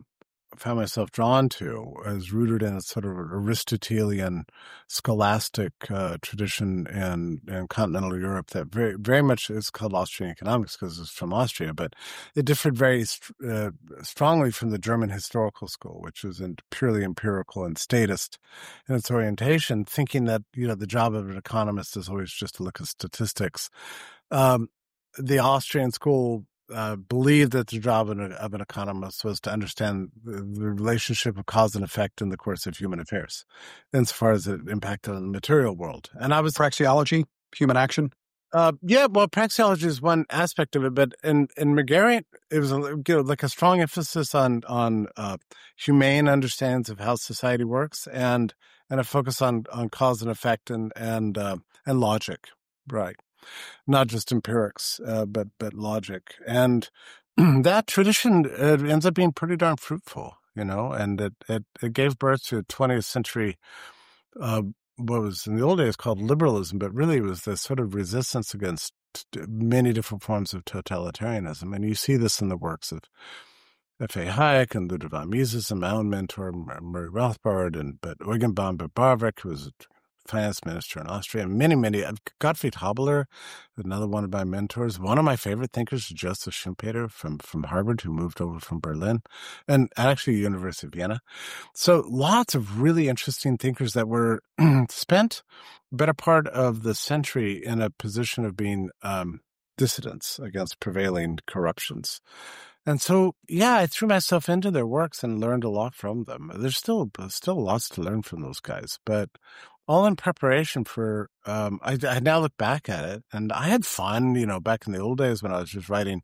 B: found myself drawn to is rooted in a sort of Aristotelian scholastic uh, tradition in, in continental Europe that very very much is called Austrian economics because it's from Austria, but it differed very uh, strongly from the German historical school, which was in purely empirical and statist in its orientation, thinking that, you know, the job of an economist is always just to look at statistics. Um, the Austrian school Uh, believed that the job of an, of an economist was to understand the, the relationship of cause and effect in the course of human affairs, insofar as it impacted on the material world. And I was
A: praxeology, human action.
B: Uh, yeah, well, praxeology is one aspect of it, but in in McGarrett, it was a, you know, like a strong emphasis on on uh, humane understandings of how society works, and and a focus on on cause and effect and and uh, and logic, right? Not just empirics, uh, but but logic, and that tradition uh, ends up being pretty darn fruitful, you know. And it it, it gave birth to a twentieth century, uh, what was in the old days called liberalism, but really was this sort of resistance against many different forms of totalitarianism. And you see this in the works of F A Hayek and Ludwig von Mises and my own mentor Murray Rothbard, and but Eugen Bamberg-Barwick, who was a finance minister in Austria, and many, many. Gottfried Haberler, another one of my mentors. One of my favorite thinkers is Joseph Schumpeter from, from Harvard, who moved over from Berlin, and actually University of Vienna. So lots of really interesting thinkers that were spent better part of the century in a position of being um, dissidents against prevailing corruptions. And so, yeah, I threw myself into their works and learned a lot from them. There's still still lots to learn from those guys, but all in preparation for, um, I, I now look back at it, and I had fun, you know, back in the old days when I was just writing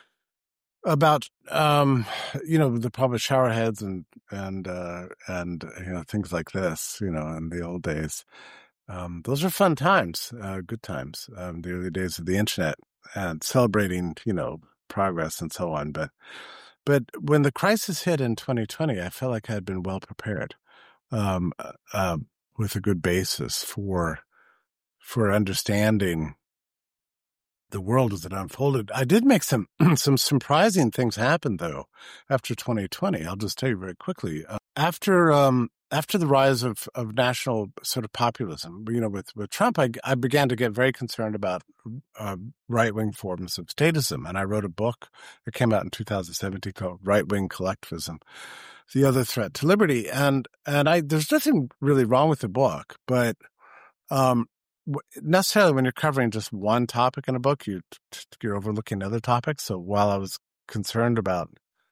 B: about, um, you know, the public showerheads and, and, uh, and, you know, things like this, you know, in the old days. Um, those are fun times, uh, good times, um, the early days of the internet and celebrating, you know, progress and so on. But, but when the crisis hit in twenty twenty, I felt like I had been well prepared, um, uh, with a good basis for, for understanding the world as it unfolded. I did make some, some surprising things happen though, after twenty twenty. I'll just tell you very quickly. Uh, after, um, after the rise of, of national sort of populism, you know, with, with Trump, I, I began to get very concerned about uh, right-wing forms of statism. And I wrote a book that came out in two thousand seventeen called Right-Wing Collectivism, The Other Threat to Liberty. And, and I, there's nothing really wrong with the book, but, um, necessarily when you're covering just one topic in a book, you, you're overlooking other topics. So while I was concerned about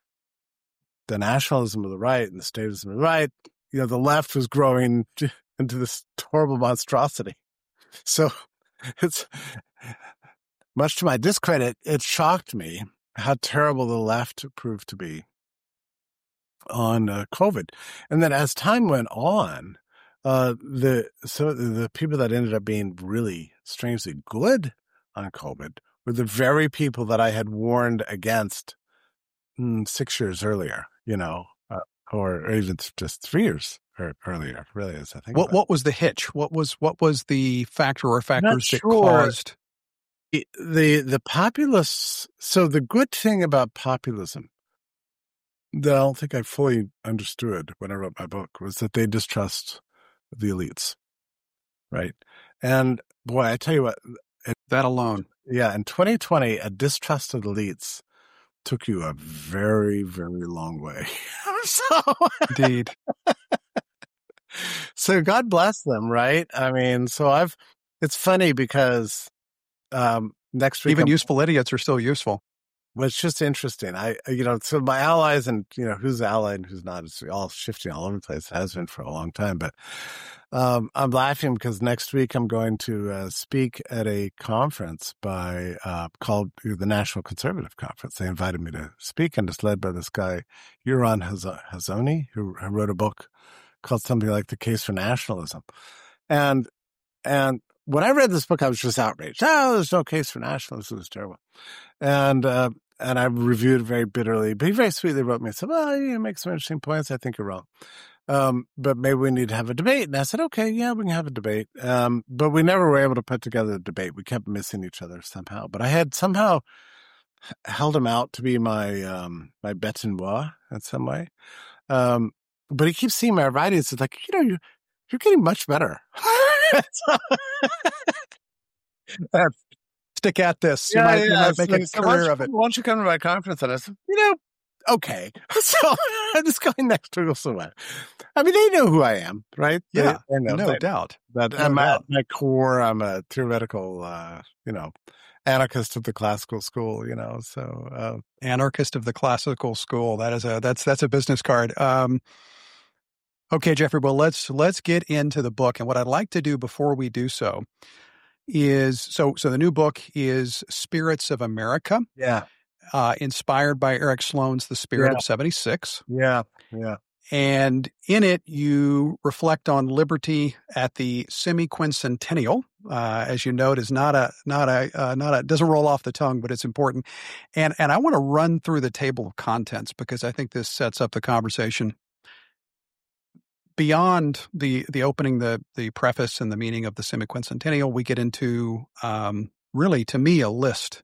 B: the nationalism of the right and the statism of the right, you know, the left was growing into this horrible monstrosity. So it's, much to my discredit, it shocked me how terrible the left proved to be on uh, COVID. And then as time went on, uh, the so the people that ended up being really strangely good on COVID were the very people that I had warned against mm, six years earlier, you know, uh, or, or even just three years earlier, really, as I think.
A: What what was the hitch? What was what was the factor or factors that
B: sure.
A: caused
B: the, the the populists? So the good thing about populism that I don't think I fully understood when I wrote my book was that they distrust the elites, right? And boy, I tell you what, it,
A: that alone,
B: yeah, in twenty twenty, a distrust of elites took you a very, very long way. so,
A: indeed.
B: So God bless them, right? I mean, so I've, it's funny because um, next week.
A: Even
B: I'm,
A: useful idiots are still useful.
B: Well, it's just interesting. I, you know, so my allies and, you know, who's ally and who's not, it's all shifting all over the place. It has been for a long time. But um, I'm laughing because next week I'm going to uh, speak at a conference by, uh, called the National Conservative Conference. They invited me to speak, and it's led by this guy, Yoran Hazony, who wrote a book called something like The Case for Nationalism. And, and when I read this book, I was just outraged. Oh, there's no case for nationalism. It was terrible. And, uh, and I reviewed it very bitterly, but he very sweetly wrote me and said, well, you make some interesting points. I think you're wrong. Um, but maybe we need to have a debate. And I said, okay, yeah, we can have a debate. Um, but we never were able to put together a debate. We kept missing each other somehow, but I had somehow held him out to be my, um, my bête noire in some way. Um, but he keeps seeing my writings. It's like, you know, you're, you're getting much better.
A: Stick at this.
B: Yeah,
A: you might,
B: yeah.
A: you might make
B: so,
A: a
B: so
A: career
B: why
A: of it.
B: Why don't you come to my conference? And I said, you know, okay. So I'm just going next to somewhere. I mean, they know who I am, right?
A: Yeah,
B: they, they know
A: no
B: they,
A: doubt.
B: But
A: no
B: at my,
A: doubt.
B: my core, I'm a theoretical, uh, you know, anarchist of the classical school, you know, so. Uh,
A: Anarchist of the classical school. That is a, that's, that's a business card. Um, okay, Jeffrey, well, let's, let's get into the book. And what I'd like to do before we do so is, so, so the new book is Spirits of America.
B: Yeah.
A: Uh, inspired by Eric Sloane's The Spirit
B: yeah.
A: of seventy-six.
B: Yeah. Yeah.
A: And in it, you reflect on liberty at the semi-quincentennial. Uh, as you note, is not a not a uh, not a doesn't roll off the tongue, but it's important. And and I want to run through the table of contents because I think this sets up the conversation. Beyond the the opening, the the preface, and the meaning of the semi-quincentennial, we get into um, really, to me, a list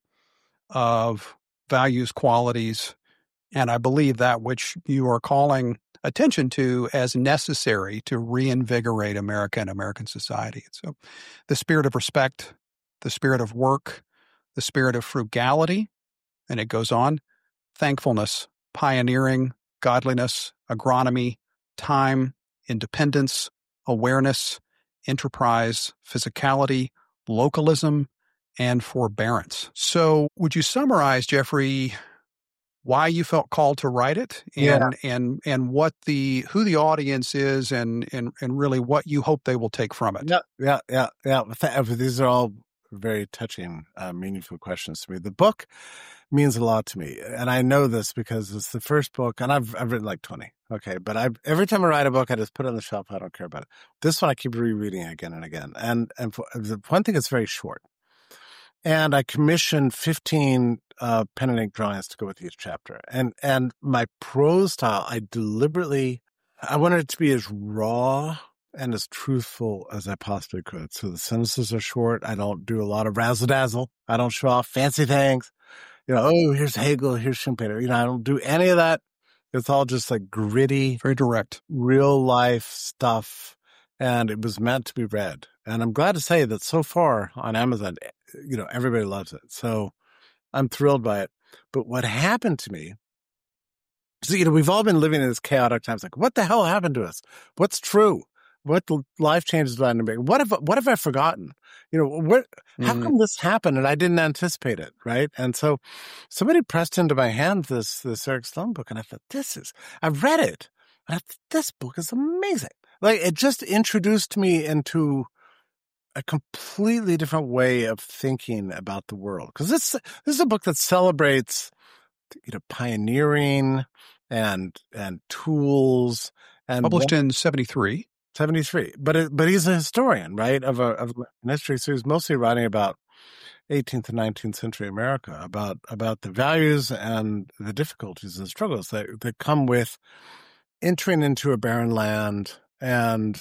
A: of values, qualities, and I believe that which you are calling attention to as necessary to reinvigorate America and American society. So the spirit of respect, the spirit of work, the spirit of frugality, and it goes on, thankfulness, pioneering, godliness, agronomy, time, independence, awareness, enterprise, physicality, localism, and forbearance. So would you summarize, Jeffrey, why you felt called to write it and,
B: Yeah.
A: and, and what the, who the audience is and, and, and really what you hope they will take from it?
B: Yeah. Yeah. Yeah. Yeah. These are all very touching, uh, meaningful questions to me. The book means a lot to me. And I know this because it's the first book, and I've, I've written like twenty. Okay. But I, every time I write a book, I just put it on the shelf. I don't care about it. This one, I keep rereading again and again. And, and for, the one thing, it's very short. And I commissioned fifteen uh, pen and ink drawings to go with each chapter. And and my prose style, I deliberately, I wanted it to be as raw and as truthful as I possibly could. So the sentences are short. I don't do a lot of razzle dazzle. I don't show off fancy things. You know, oh, here's Hegel, here's Schumpeter. You know, I don't do any of that. It's all just like gritty,
A: very direct,
B: real life stuff. And it was meant to be read. And I'm glad to say that so far on Amazon, you know, everybody loves it. So I'm thrilled by it. But what happened to me, so, you know, we've all been living in this chaotic times. Like, what the hell happened to us? What's true? What life changes do I make? What have, what have I forgotten? You know, what, how
A: Mm.
B: come this happened and I didn't anticipate it? Right. And so somebody pressed into my hand this, this Eric Sloane book. And I thought, this is, I read it. And I thought, this book is amazing. Like, it just introduced me into a completely different way of thinking about the world. Because this, this is a book that celebrates, you know, pioneering and, and tools. And
A: published in seventy-three.
B: seventy-three. But it, but he's a historian, right, of a, of history. So he's mostly writing about eighteenth and nineteenth century America, about, about the values and the difficulties and struggles that, that come with entering into a barren land and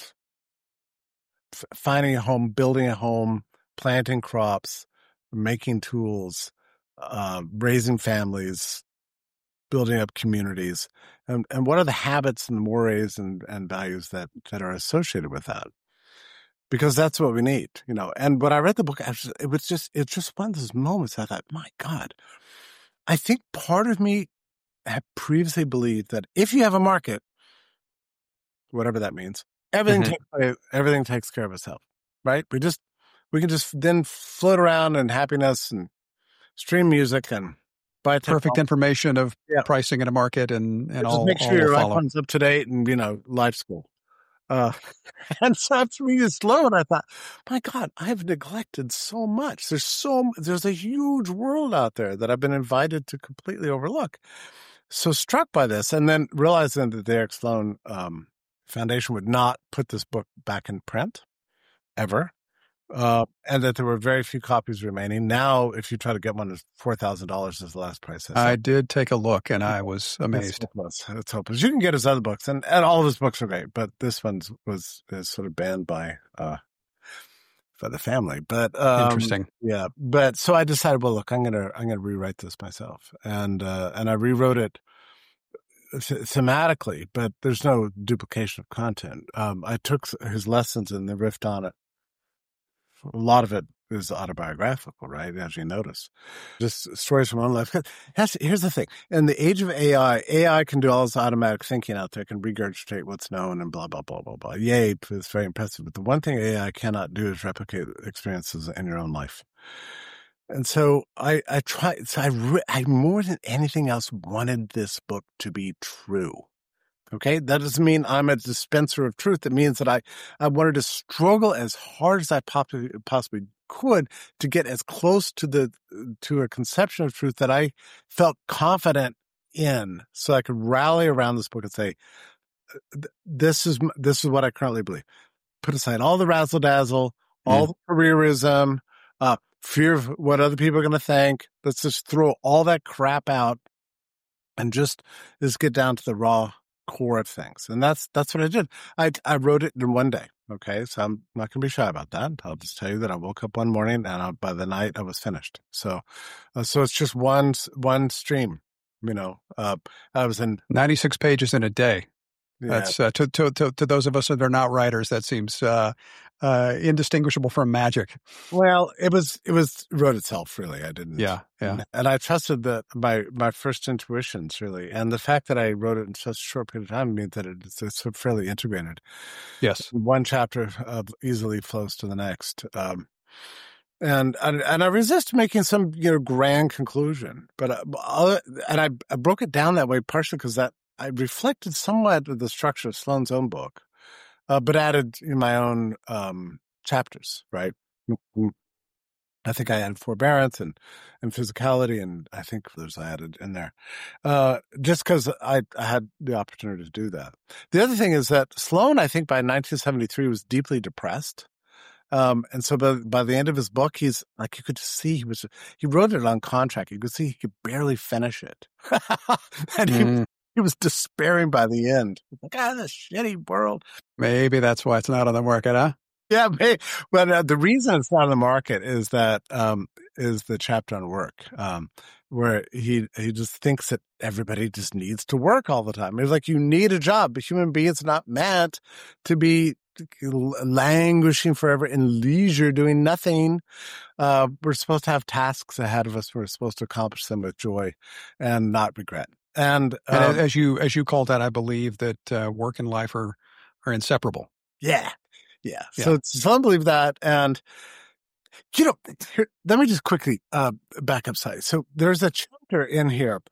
B: f- finding a home, building a home, planting crops, making tools, uh, raising families, building up communities. And, and what are the habits and mores and, and values that, that are associated with that? Because that's what we need, you know. And when I read the book, I was, it was just, it's just one of those moments I thought, my God, I think part of me had previously believed that if you have a market, whatever that means, everything
A: Mm-hmm.
B: takes everything takes care of itself, right? We just we can just then float around in happiness and stream music and buy
A: Perfect information of
B: Yeah.
A: pricing in a market and, and
B: just
A: all,
B: make
A: all
B: sure
A: will
B: your
A: follow.
B: iPhone's up to date and, you know, life school. Uh, and so after reading Sloane, I thought, my God, I've neglected so much. There's so there's a huge world out there that I've been invited to completely overlook. So struck by this, and then realizing that the Eric Sloane um, Foundation would not put this book back in print ever, uh, and that there were very few copies remaining. Now, if you try to get one, it's four thousand dollars is the last price. I saw.
A: I did take a look, and I was amazed.
B: It's hopeless. It's hopeless. You can get his other books, and, and all of his books are great, but this one was is sort of banned by uh, by the family. But um,
A: Interesting.
B: yeah. But so I decided, well, look, I'm gonna I'm gonna rewrite this myself, and uh, and I rewrote it th- thematically, but there's no duplication of content. Um, I took his lessons and then riffed on it. A lot of it is autobiographical, right? As you notice, just stories from my own life. Here's, here's the thing. In the age of A I, A I can do all this automatic thinking out there, can regurgitate what's known and blah, blah, blah, blah, blah. Yay, it's very impressive. But the one thing A I cannot do is replicate experiences in your own life. And so I, I try, so I, re- I more than anything else wanted this book to be true. Okay. That doesn't mean I'm a dispenser of truth. It means that I, I wanted to struggle as hard as I possibly, possibly could to get as close to the, to a conception of truth that I felt confident in, so I could rally around this book and say, this is, this is what I currently believe. Put aside all the razzle dazzle, all mm. the careerism, uh, fear of what other people are going to think. Let's just throw all that crap out and just, just get down to the raw core of things. And that's, that's what I did. I, I wrote it in one day. Okay. So I'm not going to be shy about that. I'll just tell you that I woke up one morning and I, by the night I was finished. So, uh, so it's just one, one stream, you know, uh, I was in
A: ninety-six pages in a day.
B: Yeah.
A: That's uh, to, to, to, to those of us that are not writers, that seems, uh, uh, indistinguishable from magic.
B: Well, it was, it was, wrote itself really. I didn't.
A: Yeah. Yeah.
B: And, and I trusted that my, my first intuitions really. And the fact that I wrote it in such a short period of time means that it's, it's fairly integrated.
A: Yes.
B: One chapter uh, easily flows to the next. Um, and, and, and I resist making some, you know, grand conclusion, but, uh, and I, I broke it down that way partially because that I reflected somewhat of the structure of Sloane's own book. Uh, but added in my own um, chapters, right? I think I added forbearance and, and physicality, and I think there's I added in there, uh, just because I, I had the opportunity to do that. The other thing is that Sloane, I think by nineteen seventy-three, was deeply depressed. Um, and so by, by the end of his book, he's like, you could just see he was, he wrote it on contract. You could see he could barely finish it. and he mm. He was despairing by the end. Like, ah, this shitty world.
A: Maybe that's why it's not on the market, huh?
B: Yeah, maybe. But uh, the reason it's not on the market is that um, is the chapter on work, um, where he he just thinks that everybody just needs to work all the time. It's like you need a job, but human beings are not meant to be languishing forever in leisure, doing nothing. Uh, we're supposed to have tasks ahead of us. We're supposed to accomplish them with joy and not regret. And, um,
A: and as you as you called that, I believe that uh, work and life are are inseparable.
B: Yeah, yeah. yeah. So it's some believe that, and you know, here, let me just quickly uh, back up side. So there's a chapter in here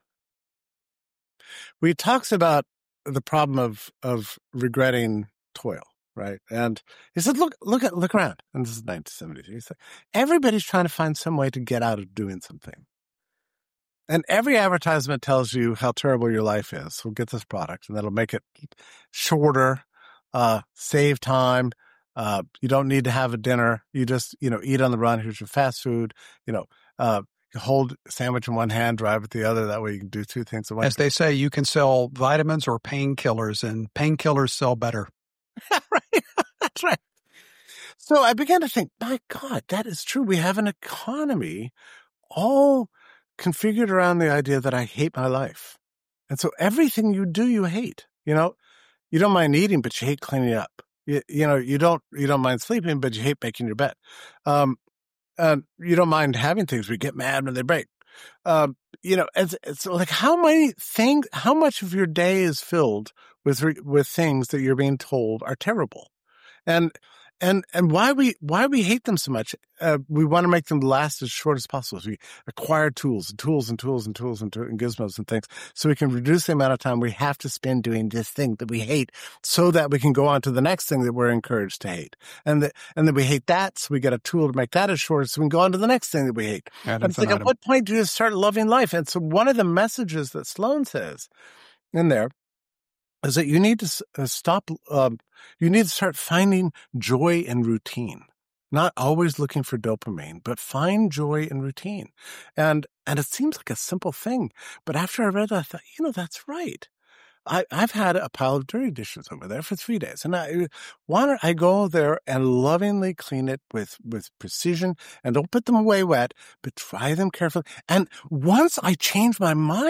B: where he talks about the problem of of regretting toil, right? And he said, "Look, look at look around." And this is nineteen seventy-three. He said, "Everybody's trying to find some way to get out of doing something." And every advertisement tells you how terrible your life is. So get this product, and that'll make it shorter, uh, save time. Uh, you don't need to have a dinner. You just, you know, eat on the run. Here's your fast food. You know, uh, you hold a sandwich in one hand, drive with the other. That way you can do two things at once.
A: As they say, you can sell vitamins or painkillers, and painkillers sell better.
B: Right. That's right. So I began to think, my God, that is true. We have an economy all configured around the idea that I hate my life. And so everything you do, you hate. You know, you don't mind eating, but you hate cleaning up. You, you know, you don't you don't mind sleeping, but you hate making your bed. Um, and you don't mind having things, but you get mad when they break. Um, you know, it's, it's like how many things, how much of your day is filled with with things that you're being told are terrible, and and and why we why we hate them so much? Uh, we want to make them last as short as possible. So we acquire tools and tools and tools and tools and, and gizmos and things, so we can reduce the amount of time we have to spend doing this thing that we hate, so that we can go on to the next thing that we're encouraged to hate, and that and then we hate that, so we get a tool to make that as short, so we can go on to the next thing that we hate. And it's like, at what point do you start loving life? And so one of the messages that Sloane says in there is that you need to uh, stop, um, you need to start finding joy in routine, not always looking for dopamine, but find joy in routine. And, and it seems like a simple thing, but after I read that, I thought, you know, that's right. I, I've had a pile of dirty dishes over there for three days, and I, why don't I go there and lovingly clean it with, with precision, and don't put them away wet, but dry them carefully. And once I changed my mind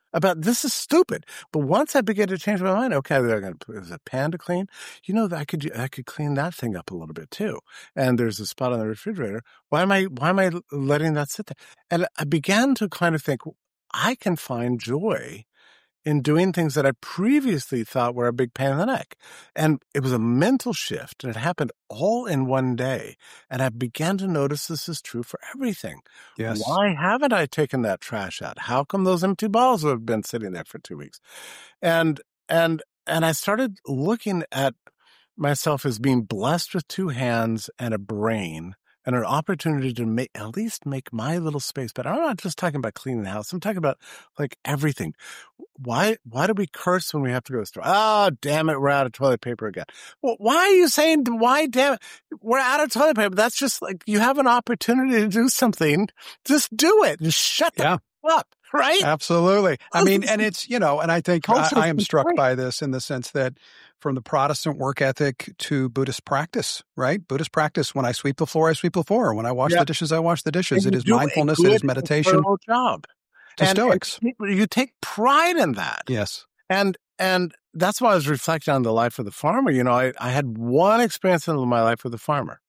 B: about this is stupid. But once I began to change my mind, okay, they're going to put there's a pan to clean. You know, I could I could clean that thing up a little bit too. And there's a spot on the refrigerator. Why am I why am I letting that sit there? And I began to kind of think, I can find joy in doing things that I previously thought were a big pain in the neck. And it was a mental shift, and it happened all in one day. And I began to notice this is true for everything.
A: Yes.
B: Why haven't I taken that trash out? How come those empty bottles have been sitting there for two weeks? And and and I started looking at myself as being blessed with two hands and a brain and an opportunity to make at least make my little space better. I'm not just talking about cleaning the house. I'm talking about like everything. Why why do we curse when we have to go to the store? Oh, damn it, we're out of toilet paper again. Well, why are you saying, why damn it, we're out of toilet paper? That's just like, you have an opportunity to do something. Just do it. Just shut the
A: Yeah.
B: up, right?
A: Absolutely. I mean, and it's, you know, and I think I,
B: Culture
A: I am struck
B: great.
A: by this in the sense that from the Protestant work ethic to Buddhist practice, right? Buddhist practice, when I sweep the floor, I sweep the floor. When I wash
B: Yeah.
A: the dishes, I wash the dishes.
B: And
A: It
B: you
A: is
B: do a
A: mindfulness, it
B: good,
A: is meditation
B: incredible job.
A: to
B: And, and
A: Stoics.
B: you take pride in that.
A: Yes.
B: And and that's why I was reflecting on the life of the farmer. You know, I, I had one experience in my life with a farmer,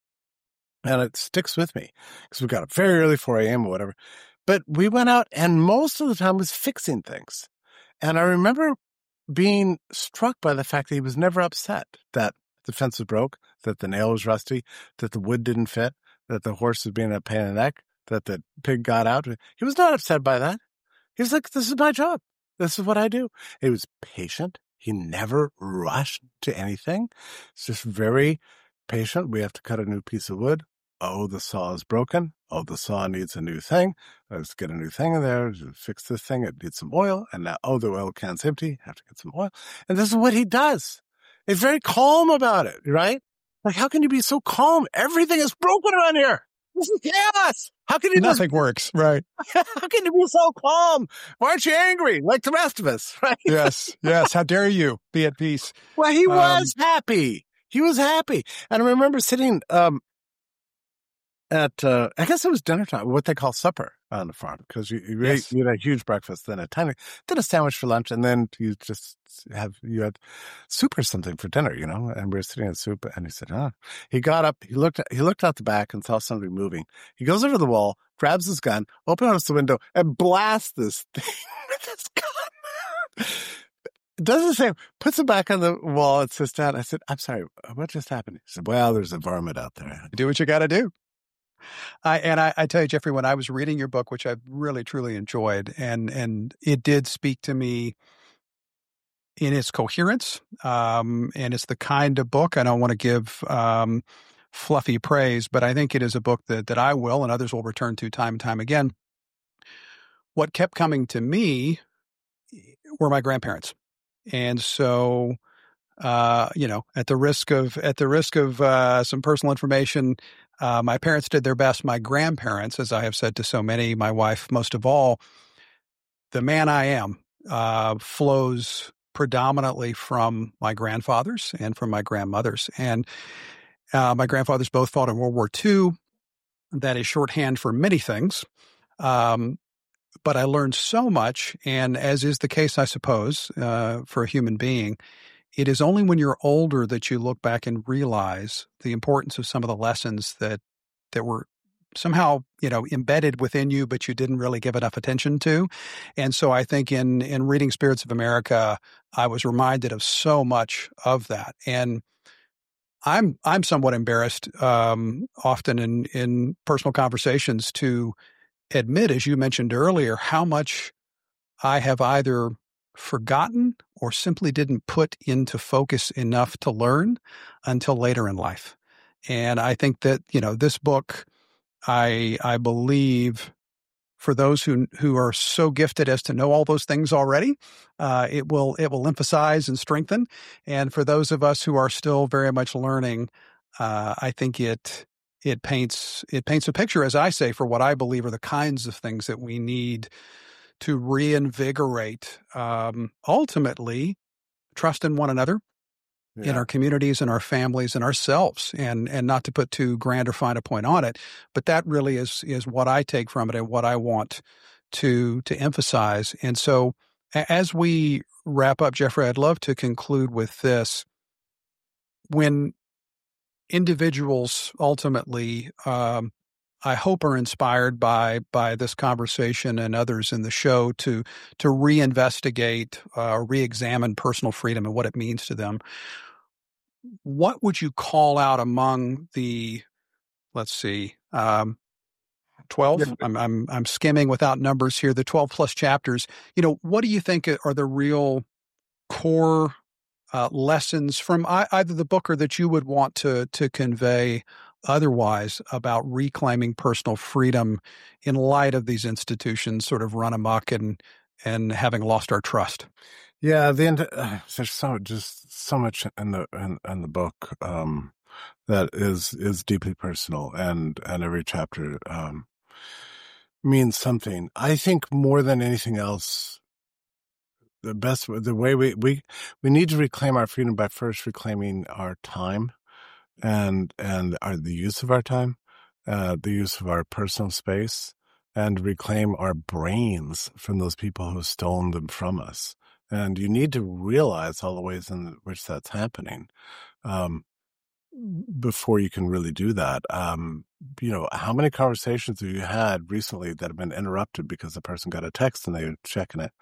B: and it sticks with me because we got up very early, four a.m. or whatever. But we went out, and most of the time was fixing things. And I remember being struck by the fact that he was never upset that the fence was broke, that the nail was rusty, that the wood didn't fit, that the horse was being a pain in the neck, that the pig got out. He was not upset by that. He was like, this is my job. This is what I do. He was patient. He never rushed to anything. It's just very patient. We have to cut a new piece of wood. Oh, the saw is broken. Oh, the saw needs a new thing. Let's get a new thing in there to fix this thing. It needs some oil. And now, oh, the oil can's empty. Have to get some oil. And this is what he does. He's very calm about it, right? Like, how can you be so calm? Everything is broken around here. This is chaos. How can you
A: Nothing
B: just,
A: works, right?
B: how can you be so calm? Why aren't you angry like the rest of us, right?
A: Yes, yes. How dare you be at peace?
B: Well, he
A: Um,
B: was happy. He was happy. And I remember sitting um, at, uh, I guess it was dinner time, what they call supper on the farm, because you, you,
A: Yes.
B: ate, you had a huge breakfast, then a tiny, then a sandwich for lunch, and then you just have, you had soup or something for dinner, you know, and we were sitting in soup, and he said, oh, he got up, he looked, he looked out the back and saw something moving. He goes over to the wall, grabs his gun, opens the window, and blasts this thing with his gun. Doesn't say, puts it back on the wall and sits down. I said, I'm sorry, what just happened? He said, well, there's a varmint out there.
A: Do what you got to do. I, and I, I tell you, Jeffrey, when I was reading your book, which I really, truly enjoyed, and and it did speak to me in its coherence, um, and it's the kind of book, I don't want to give um, fluffy praise, but I think it is a book that, that I will and others will return to time and time again. What kept coming to me were my grandparents. And so, uh, you know, at the risk of, at the risk of uh, some personal information, uh, my parents did their best. My grandparents, as I have said to so many, my wife most of all, the man I am uh, flows predominantly from my grandfathers and from my grandmothers. And uh, my grandfathers both fought in World War Two. That is shorthand for many things. Um, but I learned so much, and as is the case, I suppose, uh, for a human being, it is only when you're older that you look back and realize the importance of some of the lessons that that were somehow, you know, embedded within you, but you didn't really give enough attention to. And so I think in in reading Spirits of America, I was reminded of so much of that. And I'm I'm somewhat embarrassed um, often in in personal conversations to admit, as you mentioned earlier, how much I have either forgotten or simply didn't put into focus enough to learn until later in life. And I think that, you know, this book, I I believe for those who who are so gifted as to know all those things already, uh, it will it will emphasize and strengthen. And for those of us who are still very much learning, uh, I think it it paints it paints a picture, as I say, for what I believe are the kinds of things that we need to reinvigorate, um, ultimately, trust in one another,
B: Yeah.
A: in our communities, in our families, in ourselves, and and not to put too grand or fine a point on it, but that really is is what I take from it and what I want to to emphasize. And so As we wrap up, Jeffrey, I'd love to conclude with this. When individuals ultimately, um, I hope, are inspired by by this conversation and others in the show to to reinvestigate, uh, re-examine personal freedom and what it means to them, what would you call out among the, let's see, um, twelve?
B: Yeah.
A: I'm I'm I'm skimming without numbers here. The twelve plus chapters. You know, what do you think are the real core uh, lessons from either the book or that you would want to to convey otherwise about reclaiming personal freedom in light of these institutions sort of run amok and and having lost our trust?
B: Yeah, the uh, there's so just so much in the in, in the book um, that is is deeply personal, and and every chapter um, means something. I think more than anything else, the best the way we we we need to reclaim our freedom by first reclaiming our time, and and our the use of our time, uh, the use of our personal space, and reclaim our brains from those people who stolen them from us. And you need to realize all the ways in which that's happening um, before you can really do that. Um, you know, how many conversations have you had recently that have been interrupted because the person got a text and they were checking it?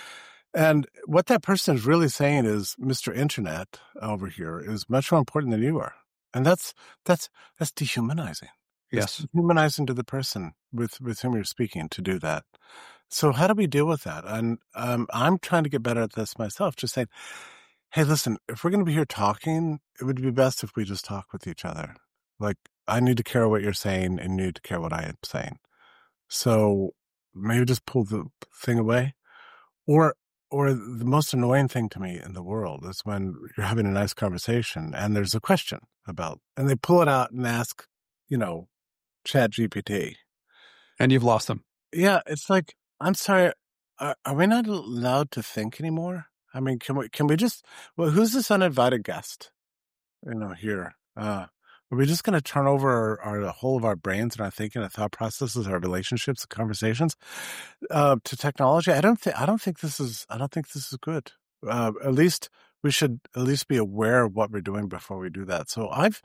B: And what that person is really saying is, Mister Internet over here is much more important than you are. And that's that's that's dehumanizing.
A: Yes.
B: It's dehumanizing to the person with, with whom you're speaking to do that. So how do we deal with that? And um, I'm trying to get better at this myself, just saying, hey, listen, if we're going to be here talking, it would be best if we just talk with each other. Like, I need to care what you're saying and you need to care what I am saying. So maybe just pull the thing away. Or or the most annoying thing to me in the world is when you're having a nice conversation and there's a question about, and they pull it out and ask, you know, Chat G P T.
A: And you've lost them.
B: Yeah, it's like, I'm sorry, are, are we not allowed to think anymore? I mean, can we can we just, well, who's this uninvited guest, you know, here? Uh, are we just going to turn over our, our, the whole of our brains and our thinking, our thought processes, our relationships, conversations uh, to technology? I don't think, I don't think this is, I don't think this is good. Uh, at least we should at least be aware of what we're doing before we do that. So I've,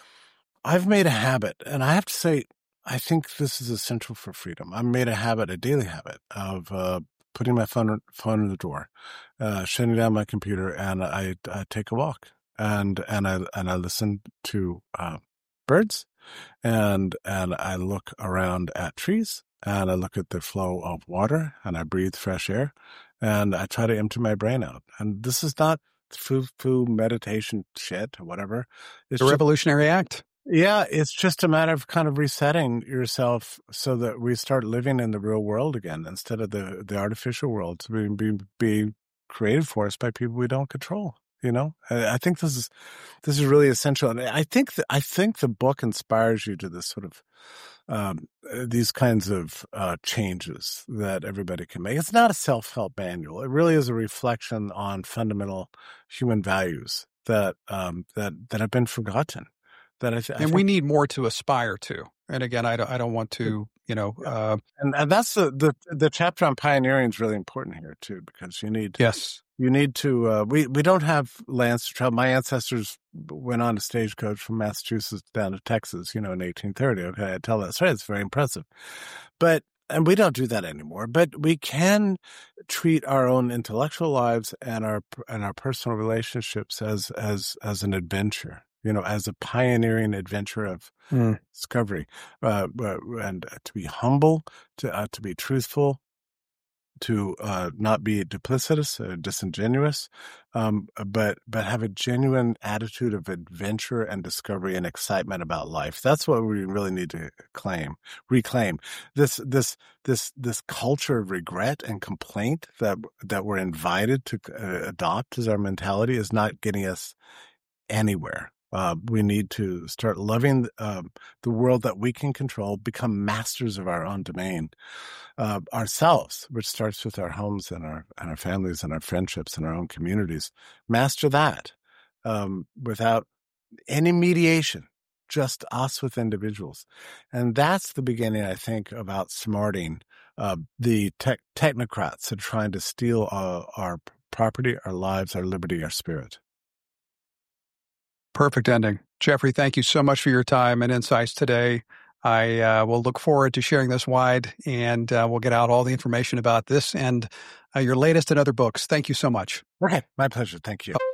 B: I've made a habit, and I have to say, I think this is essential for freedom. I've made a habit, a daily habit of uh, putting my phone phone in the drawer, uh, shutting down my computer, and I, I take a walk, and and I and I listen to uh, birds, and and I look around at trees, and I look at the flow of water, and I breathe fresh air, and I try to empty my brain out. And this is not foo-foo meditation shit or whatever. It's
A: a
B: just,
A: revolutionary act.
B: Yeah, it's just a matter of kind of resetting yourself so that we start living in the real world again instead of the, the artificial world being be, be created for us by people we don't control. You know, I, I think this is this is really essential, and I think that, I think the book inspires you to this sort of um, these kinds of uh, changes that everybody can make. It's not a self-help manual; it really is a reflection on fundamental human values that um, that that have been forgotten. That I th- I
A: and
B: think,
A: we need more to aspire to. And again, I don't, I don't want to, you know,
B: yeah.
A: uh,
B: and and that's the, the the chapter on pioneering is really important here too, because you need
A: yes,
B: you need to. Uh, we we don't have lands to travel. My ancestors went on a stagecoach from Massachusetts down to Texas, you know, in eighteen thirty. Okay, I tell that story. It's very impressive, but and we don't do that anymore. But we can treat our own intellectual lives and our and our personal relationships as as as an adventure. You know, as a pioneering adventure of mm. discovery, uh, and to be humble, to uh, to be truthful, to uh, not be duplicitous, or disingenuous, um, but but have a genuine attitude of adventure and discovery and excitement about life. That's what we really need to claim, reclaim. This this this this culture of regret and complaint that that we're invited to uh, adopt as our mentality is not getting us anywhere. Uh, we need to start loving uh, the world that we can control, become masters of our own domain uh, ourselves, which starts with our homes and our and our families and our friendships and our own communities. Master that um, without any mediation, just us with individuals. And that's the beginning, I think, of outsmarting uh, the tech technocrats are trying to steal our, our property, our lives, our liberty, our spirit.
A: Perfect ending. Jeffrey, thank you so much for your time and insights today. I uh, will look forward to sharing this wide, and uh, we'll get out all the information about this and uh, your latest and other books. Thank you so much.
B: Okay, my pleasure. Thank you.